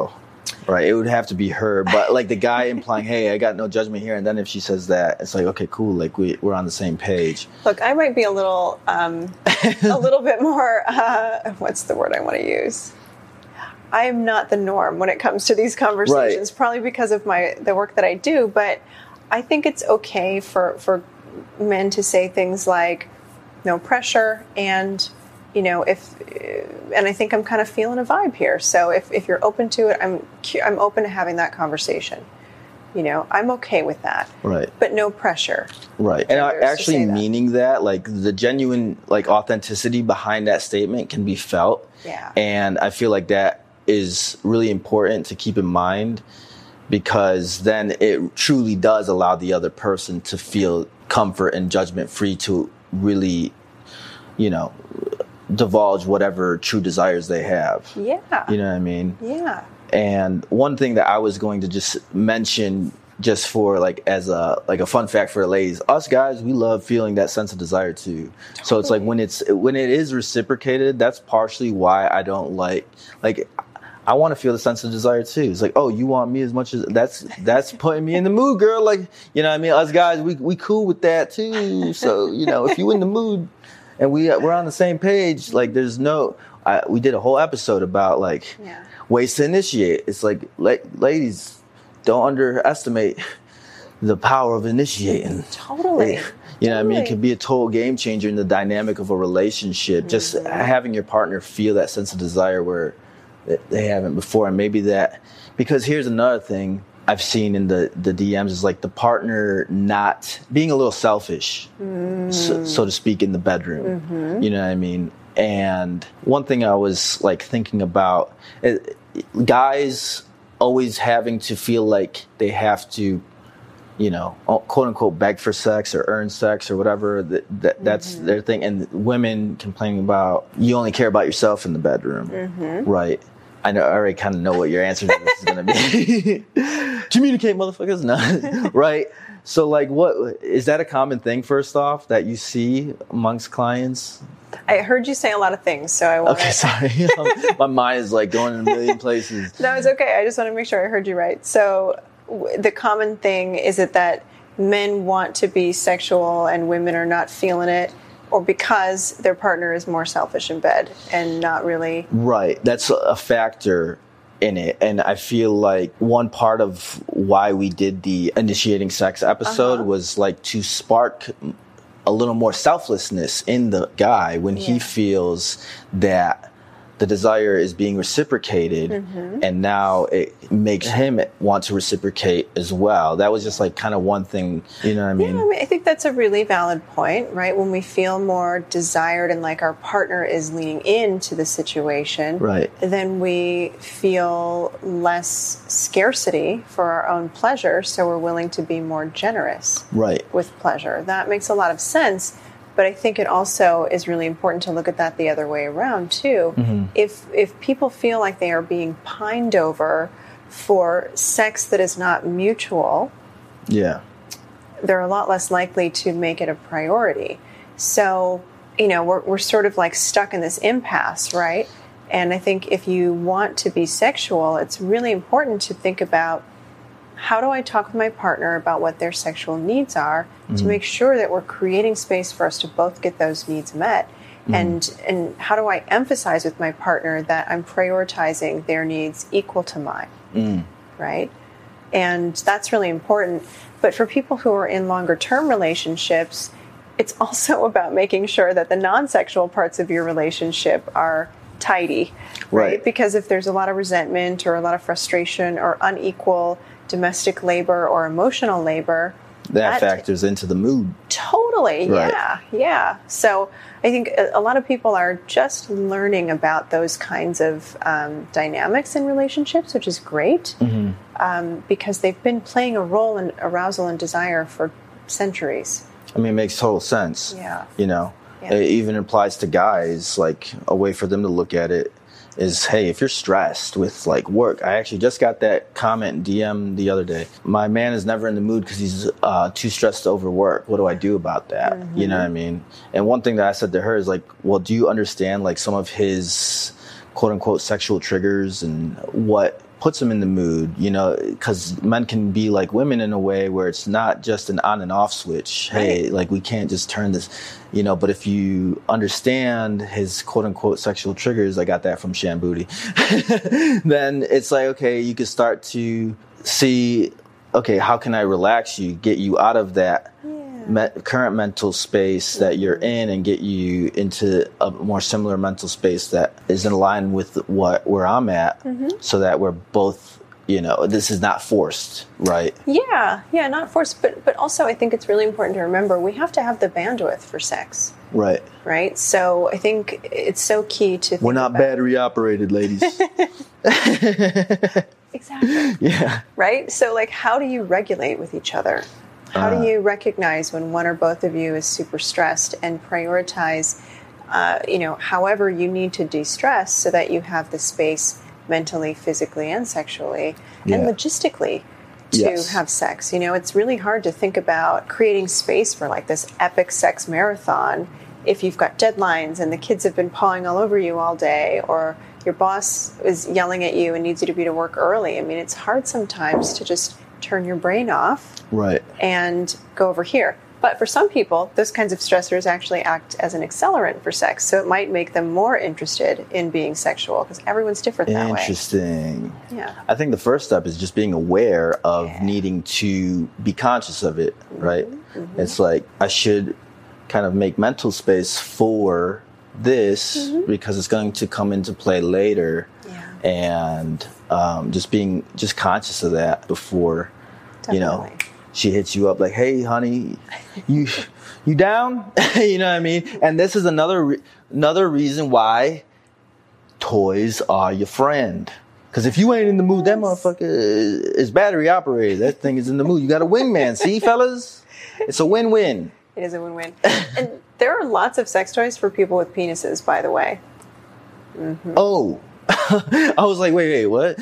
Speaker 3: Right, it would have to be her, but like the guy implying, "Hey, I got no judgment here," and then if she says that, it's like, okay, cool, like we're on the same page.
Speaker 2: Look, I might be a little bit more. What's the word I want to use? I am not the norm when it comes to these conversations, probably because of the work that I do. But I think it's okay for men to say things like, "No pressure," and and I think I'm kind of feeling a vibe here. So if you're open to it, I'm open to having that conversation. I'm okay with that.
Speaker 3: Right.
Speaker 2: But no pressure.
Speaker 3: Right. And actually meaning that, like the genuine, like authenticity behind that statement can be felt.
Speaker 2: Yeah.
Speaker 3: And I feel like that is really important to keep in mind, because then it truly does allow the other person to feel comfort and judgment free to really, divulge whatever true desires they have.
Speaker 2: Yeah.
Speaker 3: You know what I mean?
Speaker 2: Yeah.
Speaker 3: And one thing that I was going to just mention, just for like as a fun fact for the ladies, us guys, we love feeling that sense of desire too. Totally. So it's like when it is reciprocated, that's partially why I don't like I want to feel the sense of desire too. It's like, oh, you want me as much as that's putting me in the mood, girl. Like, you know what I mean? Us guys, we cool with that too. So, if you in the mood and we're on the same page, like there's we did a whole episode about ways to initiate. It's like, ladies, don't underestimate the power of initiating.
Speaker 2: Totally.
Speaker 3: You know what I mean? It can be a total game changer in the dynamic of a relationship. Mm-hmm. Just having your partner feel that sense of desire where they haven't before. And maybe because here's another thing I've seen in the DMs is like the partner not being a little selfish, so to speak, in the bedroom. Mm-hmm. You know what I mean? And one thing I was like thinking about, guys always having to feel like they have to, quote unquote, beg for sex or earn sex or whatever. That's mm-hmm. their thing. And women complaining about, you only care about yourself in the bedroom. Mm-hmm. Right. I already kind of know what your answer to this is going to be. Communicate, motherfuckers. No. Right. So like, what is that a common thing, first off, that you see amongst clients?
Speaker 2: I heard you say a lot of things, so I want
Speaker 3: Okay, sorry. My mind is like going in a million places.
Speaker 2: No, it's okay. I just want to make sure I heard you right. So the common thing, is it that men want to be sexual and women are not feeling it, or because their partner is more selfish in bed and not really? Right.
Speaker 3: That's a factor in it. And I feel like one part of why we did the initiating sex episode was like to spark a little more selflessness in the guy when he feels that the desire is being reciprocated, and now it makes him want to reciprocate as well. That was just like kind of one thing, you know what I mean?
Speaker 2: Yeah, I think that's a really valid point, right? When we feel more desired and like our partner is leaning into the situation,
Speaker 3: right,
Speaker 2: then we feel less scarcity for our own pleasure, so we're willing to be more generous with pleasure. That makes a lot of sense. But I think it also is really important to look at that the other way around, too. Mm-hmm. If people feel like they are being pined over for sex that is not mutual, they're a lot less likely to make it a priority. So, we're sort of like stuck in this impasse, right? And I think if you want to be sexual, it's really important to think about, how do I talk with my partner about what their sexual needs are to make sure that we're creating space for us to both get those needs met? And how do I emphasize with my partner that I'm prioritizing their needs equal to mine, right? And that's really important. But for people who are in longer term relationships, it's also about making sure that the non-sexual parts of your relationship are tidy, right? Because if there's a lot of resentment or a lot of frustration or unequal domestic labor or emotional labor,
Speaker 3: that factors into the mood.
Speaker 2: Totally. Right. Yeah. So I think a lot of people are just learning about those kinds of dynamics in relationships, which is great, because they've been playing a role in arousal and desire for centuries.
Speaker 3: I mean, it makes total sense.
Speaker 2: Yeah.
Speaker 3: It even applies to guys. Like, a way for them to look at it is, hey, if you're stressed with like work, I actually just got that comment in DM the other day. My man is never in the mood because he's too stressed over work. What do I do about that? You know what I mean? And one thing that I said to her is like, well, do you understand like some of his quote unquote sexual triggers and what puts them in the mood, you know, because men can be like women in a way where it's not just an on and off switch. Hey, like we can't just turn this, you know, but if you understand his quote unquote sexual triggers, I got that from Shan Booty, then it's like, okay, you can start to see, okay, how can I relax you, get you out of that current mental space that you're in and get you into a more similar mental space that is in line with where I'm at, so that we're both, you know, this is not forced, right?
Speaker 2: Yeah, not forced, but also I think it's really important to remember we have to have the bandwidth for sex.
Speaker 3: Right.
Speaker 2: Right? So I think it's so key to think
Speaker 3: we're not battery operated, ladies.
Speaker 2: Exactly.
Speaker 3: Yeah.
Speaker 2: Right? So like, how do you regulate with each other? How do you recognize when one or both of you is super stressed and prioritize, you know, however you need to de-stress so that you have the space mentally, physically, and sexually and logistically to have sex? You know, it's really hard to think about creating space for like this epic sex marathon if you've got deadlines and the kids have been pawing all over you all day, or your boss is yelling at you and needs you to be to work early. I mean, it's hard sometimes to just turn your brain off and go over here. But for some people, those kinds of stressors actually act as an accelerant for sex. So it might make them more interested in being sexual because everyone's different that way.
Speaker 3: Interesting.
Speaker 2: Yeah.
Speaker 3: I think the first step is just being aware of needing to be conscious of it, right? It's like I should kind of make mental space for this because it's going to come into play later. And just conscious of that before, you know, she hits you up like, hey, honey, you down? You know what I mean? And this is another reason why toys are your friend. Because if you ain't in the mood, that motherfucker is battery operated. That thing is in the mood. You got a wingman. See, fellas? It's a win-win.
Speaker 2: It is a win-win. And there are lots of sex toys for people with penises, by the way.
Speaker 3: Oh. I was like, wait, what?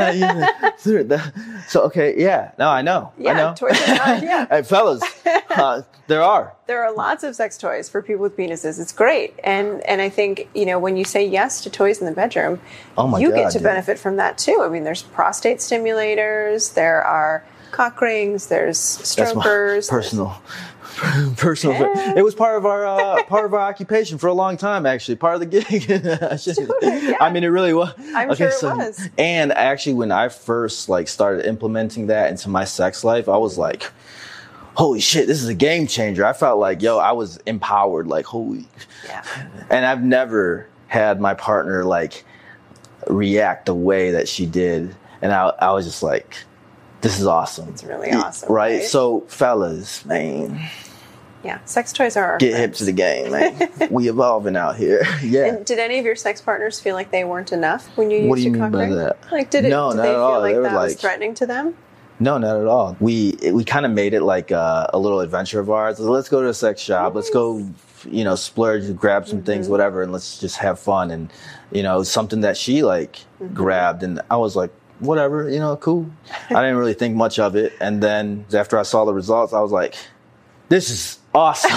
Speaker 3: So, okay, yeah, no, I know.
Speaker 2: Yeah,
Speaker 3: I know.
Speaker 2: toys are not,
Speaker 3: Hey, fellas, there are.
Speaker 2: There are lots of sex toys for people with penises. It's great. And I think, you know, when you say yes to toys in the bedroom, you get to benefit from that too. I mean, there's prostate stimulators, there are cock rings, there's strokers.
Speaker 3: That's my personal. Yeah. It was part of our occupation for a long time. Actually, part of the gig. I mean, it really was.
Speaker 2: I'm sure it was.
Speaker 3: And actually, when I first started implementing that into my sex life, I was like, "Holy shit, this is a game changer!" I felt like, I was empowered. Like, holy.
Speaker 2: Yeah.
Speaker 3: And I've never had my partner react the way that she did, and I was just like, this is awesome.
Speaker 2: It's really awesome.
Speaker 3: Right? So, fellas, man.
Speaker 2: Yeah, sex toys are our
Speaker 3: Get
Speaker 2: friends.
Speaker 3: hip to the game, man. We evolving out here. Yeah.
Speaker 2: And did any of your sex partners feel like they weren't enough when you used
Speaker 3: What do you
Speaker 2: your
Speaker 3: mean by
Speaker 2: cock ring?
Speaker 3: that?
Speaker 2: Did they
Speaker 3: not
Speaker 2: feel
Speaker 3: at all.
Speaker 2: like
Speaker 3: They were
Speaker 2: that was threatening to them?
Speaker 3: No, not at all. We kind of made it like a little adventure of ours. Let's go to a sex shop. Nice. Let's go, splurge, grab some things, whatever, and let's just have fun. And, something that she grabbed, and I was like, whatever, cool. I didn't really think much of it. And then after I saw the results, I was like, this is awesome.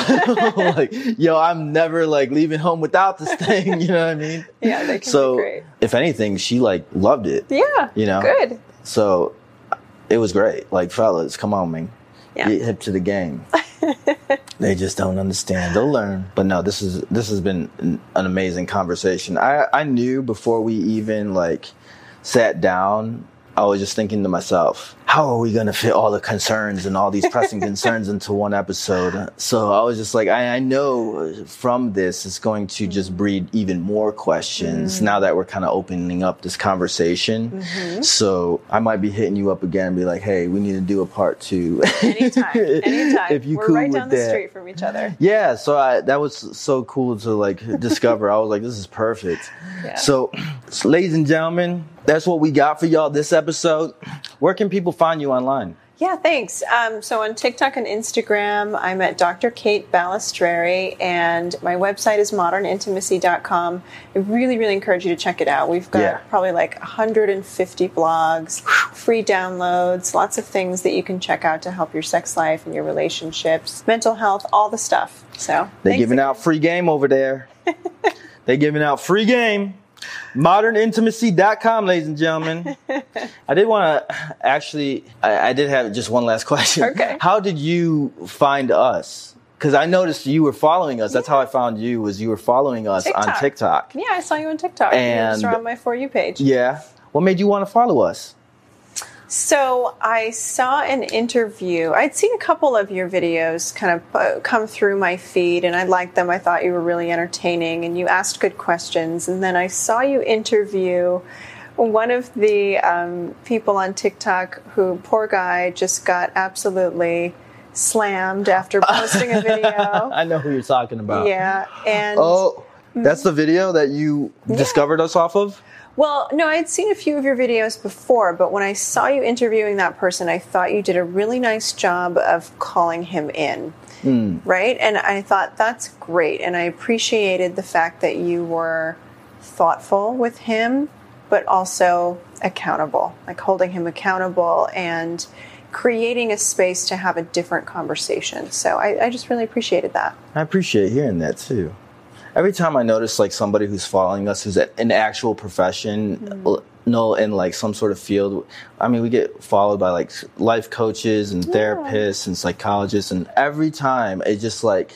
Speaker 3: I'm never leaving home without this thing. You know what I mean?
Speaker 2: Yeah, they can be great.
Speaker 3: If anything, she loved it.
Speaker 2: Yeah. Good.
Speaker 3: So it was great. Fellas, come on, man. Yeah. Get hip to the game. They just don't understand. They'll learn. But no, this has been an amazing conversation. I knew before we even sat down, I was just thinking to myself, how are we going to fit all the concerns and all these pressing concerns into one episode? So I was just like, I know from this, it's going to just breed even more questions now that we're kind of opening up this conversation. So I might be hitting you up again and be like, hey, we need to do a part 2.
Speaker 2: Anytime.
Speaker 3: If you
Speaker 2: we're
Speaker 3: cool
Speaker 2: right down
Speaker 3: with
Speaker 2: the street from each other.
Speaker 3: Yeah, so that was so cool to discover. I was like, this is perfect. Yeah. So ladies and gentlemen, that's what we got for y'all this episode. Where can people find you online?
Speaker 2: Yeah, thanks. So on TikTok and Instagram, I'm at Dr. Kate Balistreri, and my website is modernintimacy.com. I really, really encourage you to check it out. We've got probably 150 blogs, free downloads, lots of things that you can check out to help your sex life and your relationships, mental health, all the stuff. So
Speaker 3: they're giving out free game over there. They're giving out free game. ModernIntimacy.com, ladies and gentlemen. I did want to actually, I did have just one last question.
Speaker 2: Okay.
Speaker 3: How did you find us? Because I noticed you were following us. That's how I found you, was you were following us on TikTok.
Speaker 2: Yeah, I saw you on TikTok.
Speaker 3: And
Speaker 2: you were on my For You page.
Speaker 3: Yeah. What made you want to follow us?
Speaker 2: So I saw an interview. I'd seen a couple of your videos kind of come through my feed, and I liked them. I thought you were really entertaining, and you asked good questions. And then I saw you interview one of the people on TikTok who, poor guy, just got absolutely slammed after posting a video.
Speaker 3: I know who you're talking about.
Speaker 2: Yeah. And
Speaker 3: that's the video that you discovered us off of?
Speaker 2: Well, no, I had seen a few of your videos before, but when I saw you interviewing that person, I thought you did a really nice job of calling him in, right? And I thought, that's great. And I appreciated the fact that you were thoughtful with him, but also accountable, like holding him accountable and creating a space to have a different conversation. So I just really appreciated that.
Speaker 3: I appreciate hearing that, too. Every time I notice like somebody who's following us who's an actual profession, in like some sort of field. I mean, we get followed by like life coaches and therapists and psychologists, and every time it just like,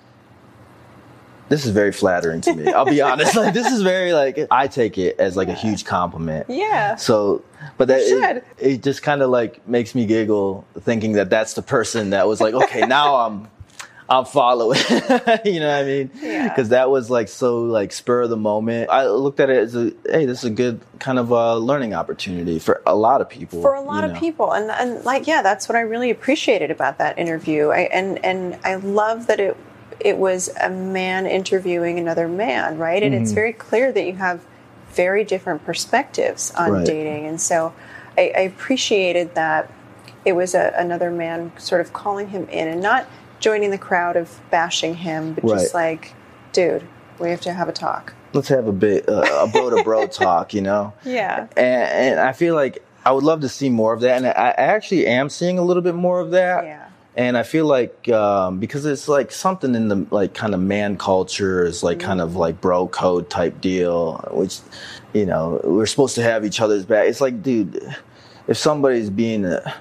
Speaker 3: this is very flattering to me. I'll be honest. Like, this is very like, I take it as like a huge compliment.
Speaker 2: Yeah.
Speaker 3: So, but that it just kind of like makes me giggle thinking that that's the person that was like, okay, now I'm following. You know what I mean?
Speaker 2: Yeah.
Speaker 3: Because that was like so like spur of the moment. I looked at it as hey, this is a good kind of learning opportunity for a lot of people.
Speaker 2: For a lot of people, and like that's what I really appreciated about that interview. And I love that it was a man interviewing another man, right? And it's very clear that you have very different perspectives on dating, and so I appreciated that it was another man sort of calling him in and not joining the crowd of bashing him, but just like, dude, we have to have a talk.
Speaker 3: Let's have a bit a bro-to-bro talk, you know?
Speaker 2: Yeah.
Speaker 3: And I feel like I would love to see more of that, and I actually am seeing a little bit more of that.
Speaker 2: Yeah.
Speaker 3: And I feel like because it's like something in the like kind of man culture is like kind of like bro code type deal, which, you know, we're supposed to have each other's back. It's like, dude, if somebody's being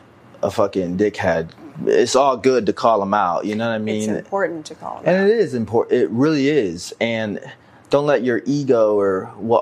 Speaker 3: a fucking dickhead, it's all good to call them out. You know what I mean?
Speaker 2: It's important to call them
Speaker 3: and
Speaker 2: out.
Speaker 3: It is important. It really is. And don't let your ego or what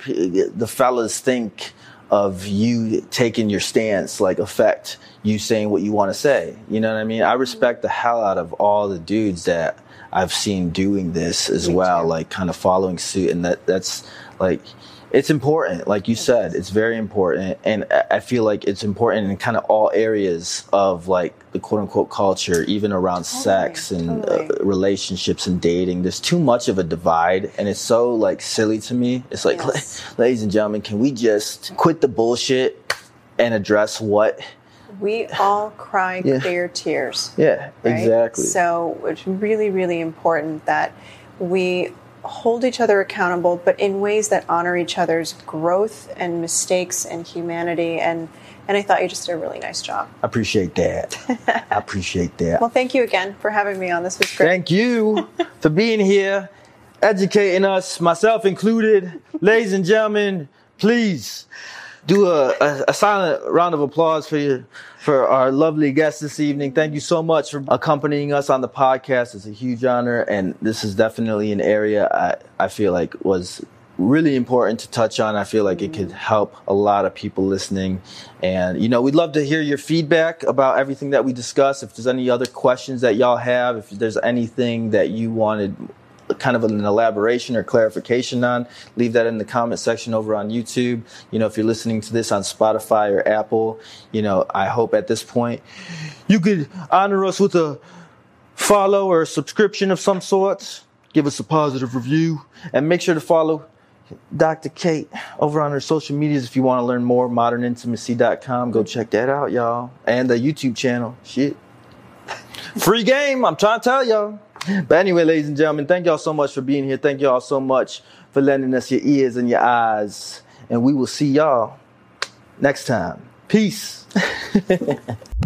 Speaker 3: the fellas think of you taking your stance like affect you saying what you want to say. You know what I mean? I respect the hell out of all the dudes that I've seen doing this as well, like kind of following suit. And that's like, it's important. Like you said, it's very important. And I feel like it's important in kind of all areas of like the quote unquote culture, even around sex and relationships and dating. There's too much of a divide, and it's so like silly to me. It's like, ladies and gentlemen, can we just quit the bullshit and address what
Speaker 2: we all cry clear tears.
Speaker 3: Yeah, right? Exactly.
Speaker 2: So it's really, really important that we hold each other accountable, but in ways that honor each other's growth and mistakes and humanity. And I thought you just did a really nice job.
Speaker 3: I appreciate that. I appreciate that.
Speaker 2: Well, thank you again for having me on. This was great.
Speaker 3: Thank you for being here, educating us, myself included. Ladies and gentlemen, please do a silent round of applause for our lovely guest this evening. Thank you so much for accompanying us on the podcast. It's a huge honor, and this is definitely an area I feel like was really important to touch on. I feel like it could help a lot of people listening. And, you know, we'd love to hear your feedback about everything that we discussed. If there's any other questions that y'all have, if there's anything that you wanted kind of an elaboration or clarification on, leave that in the comment section over on YouTube. You know, if you're listening to this on Spotify or Apple, you know, I hope at this point you could honor us with a follow or a subscription of some sorts. Give us a positive review, and make sure to follow Dr. Kate over on her social medias if you want to learn more. ModernIntimacy.com. Go check that out, y'all. And the YouTube channel. Shit. Free game, I'm trying to tell y'all. But anyway, ladies and gentlemen, thank y'all so much for being here. Thank y'all so much for lending us your ears and your eyes. And we will see y'all next time. Peace.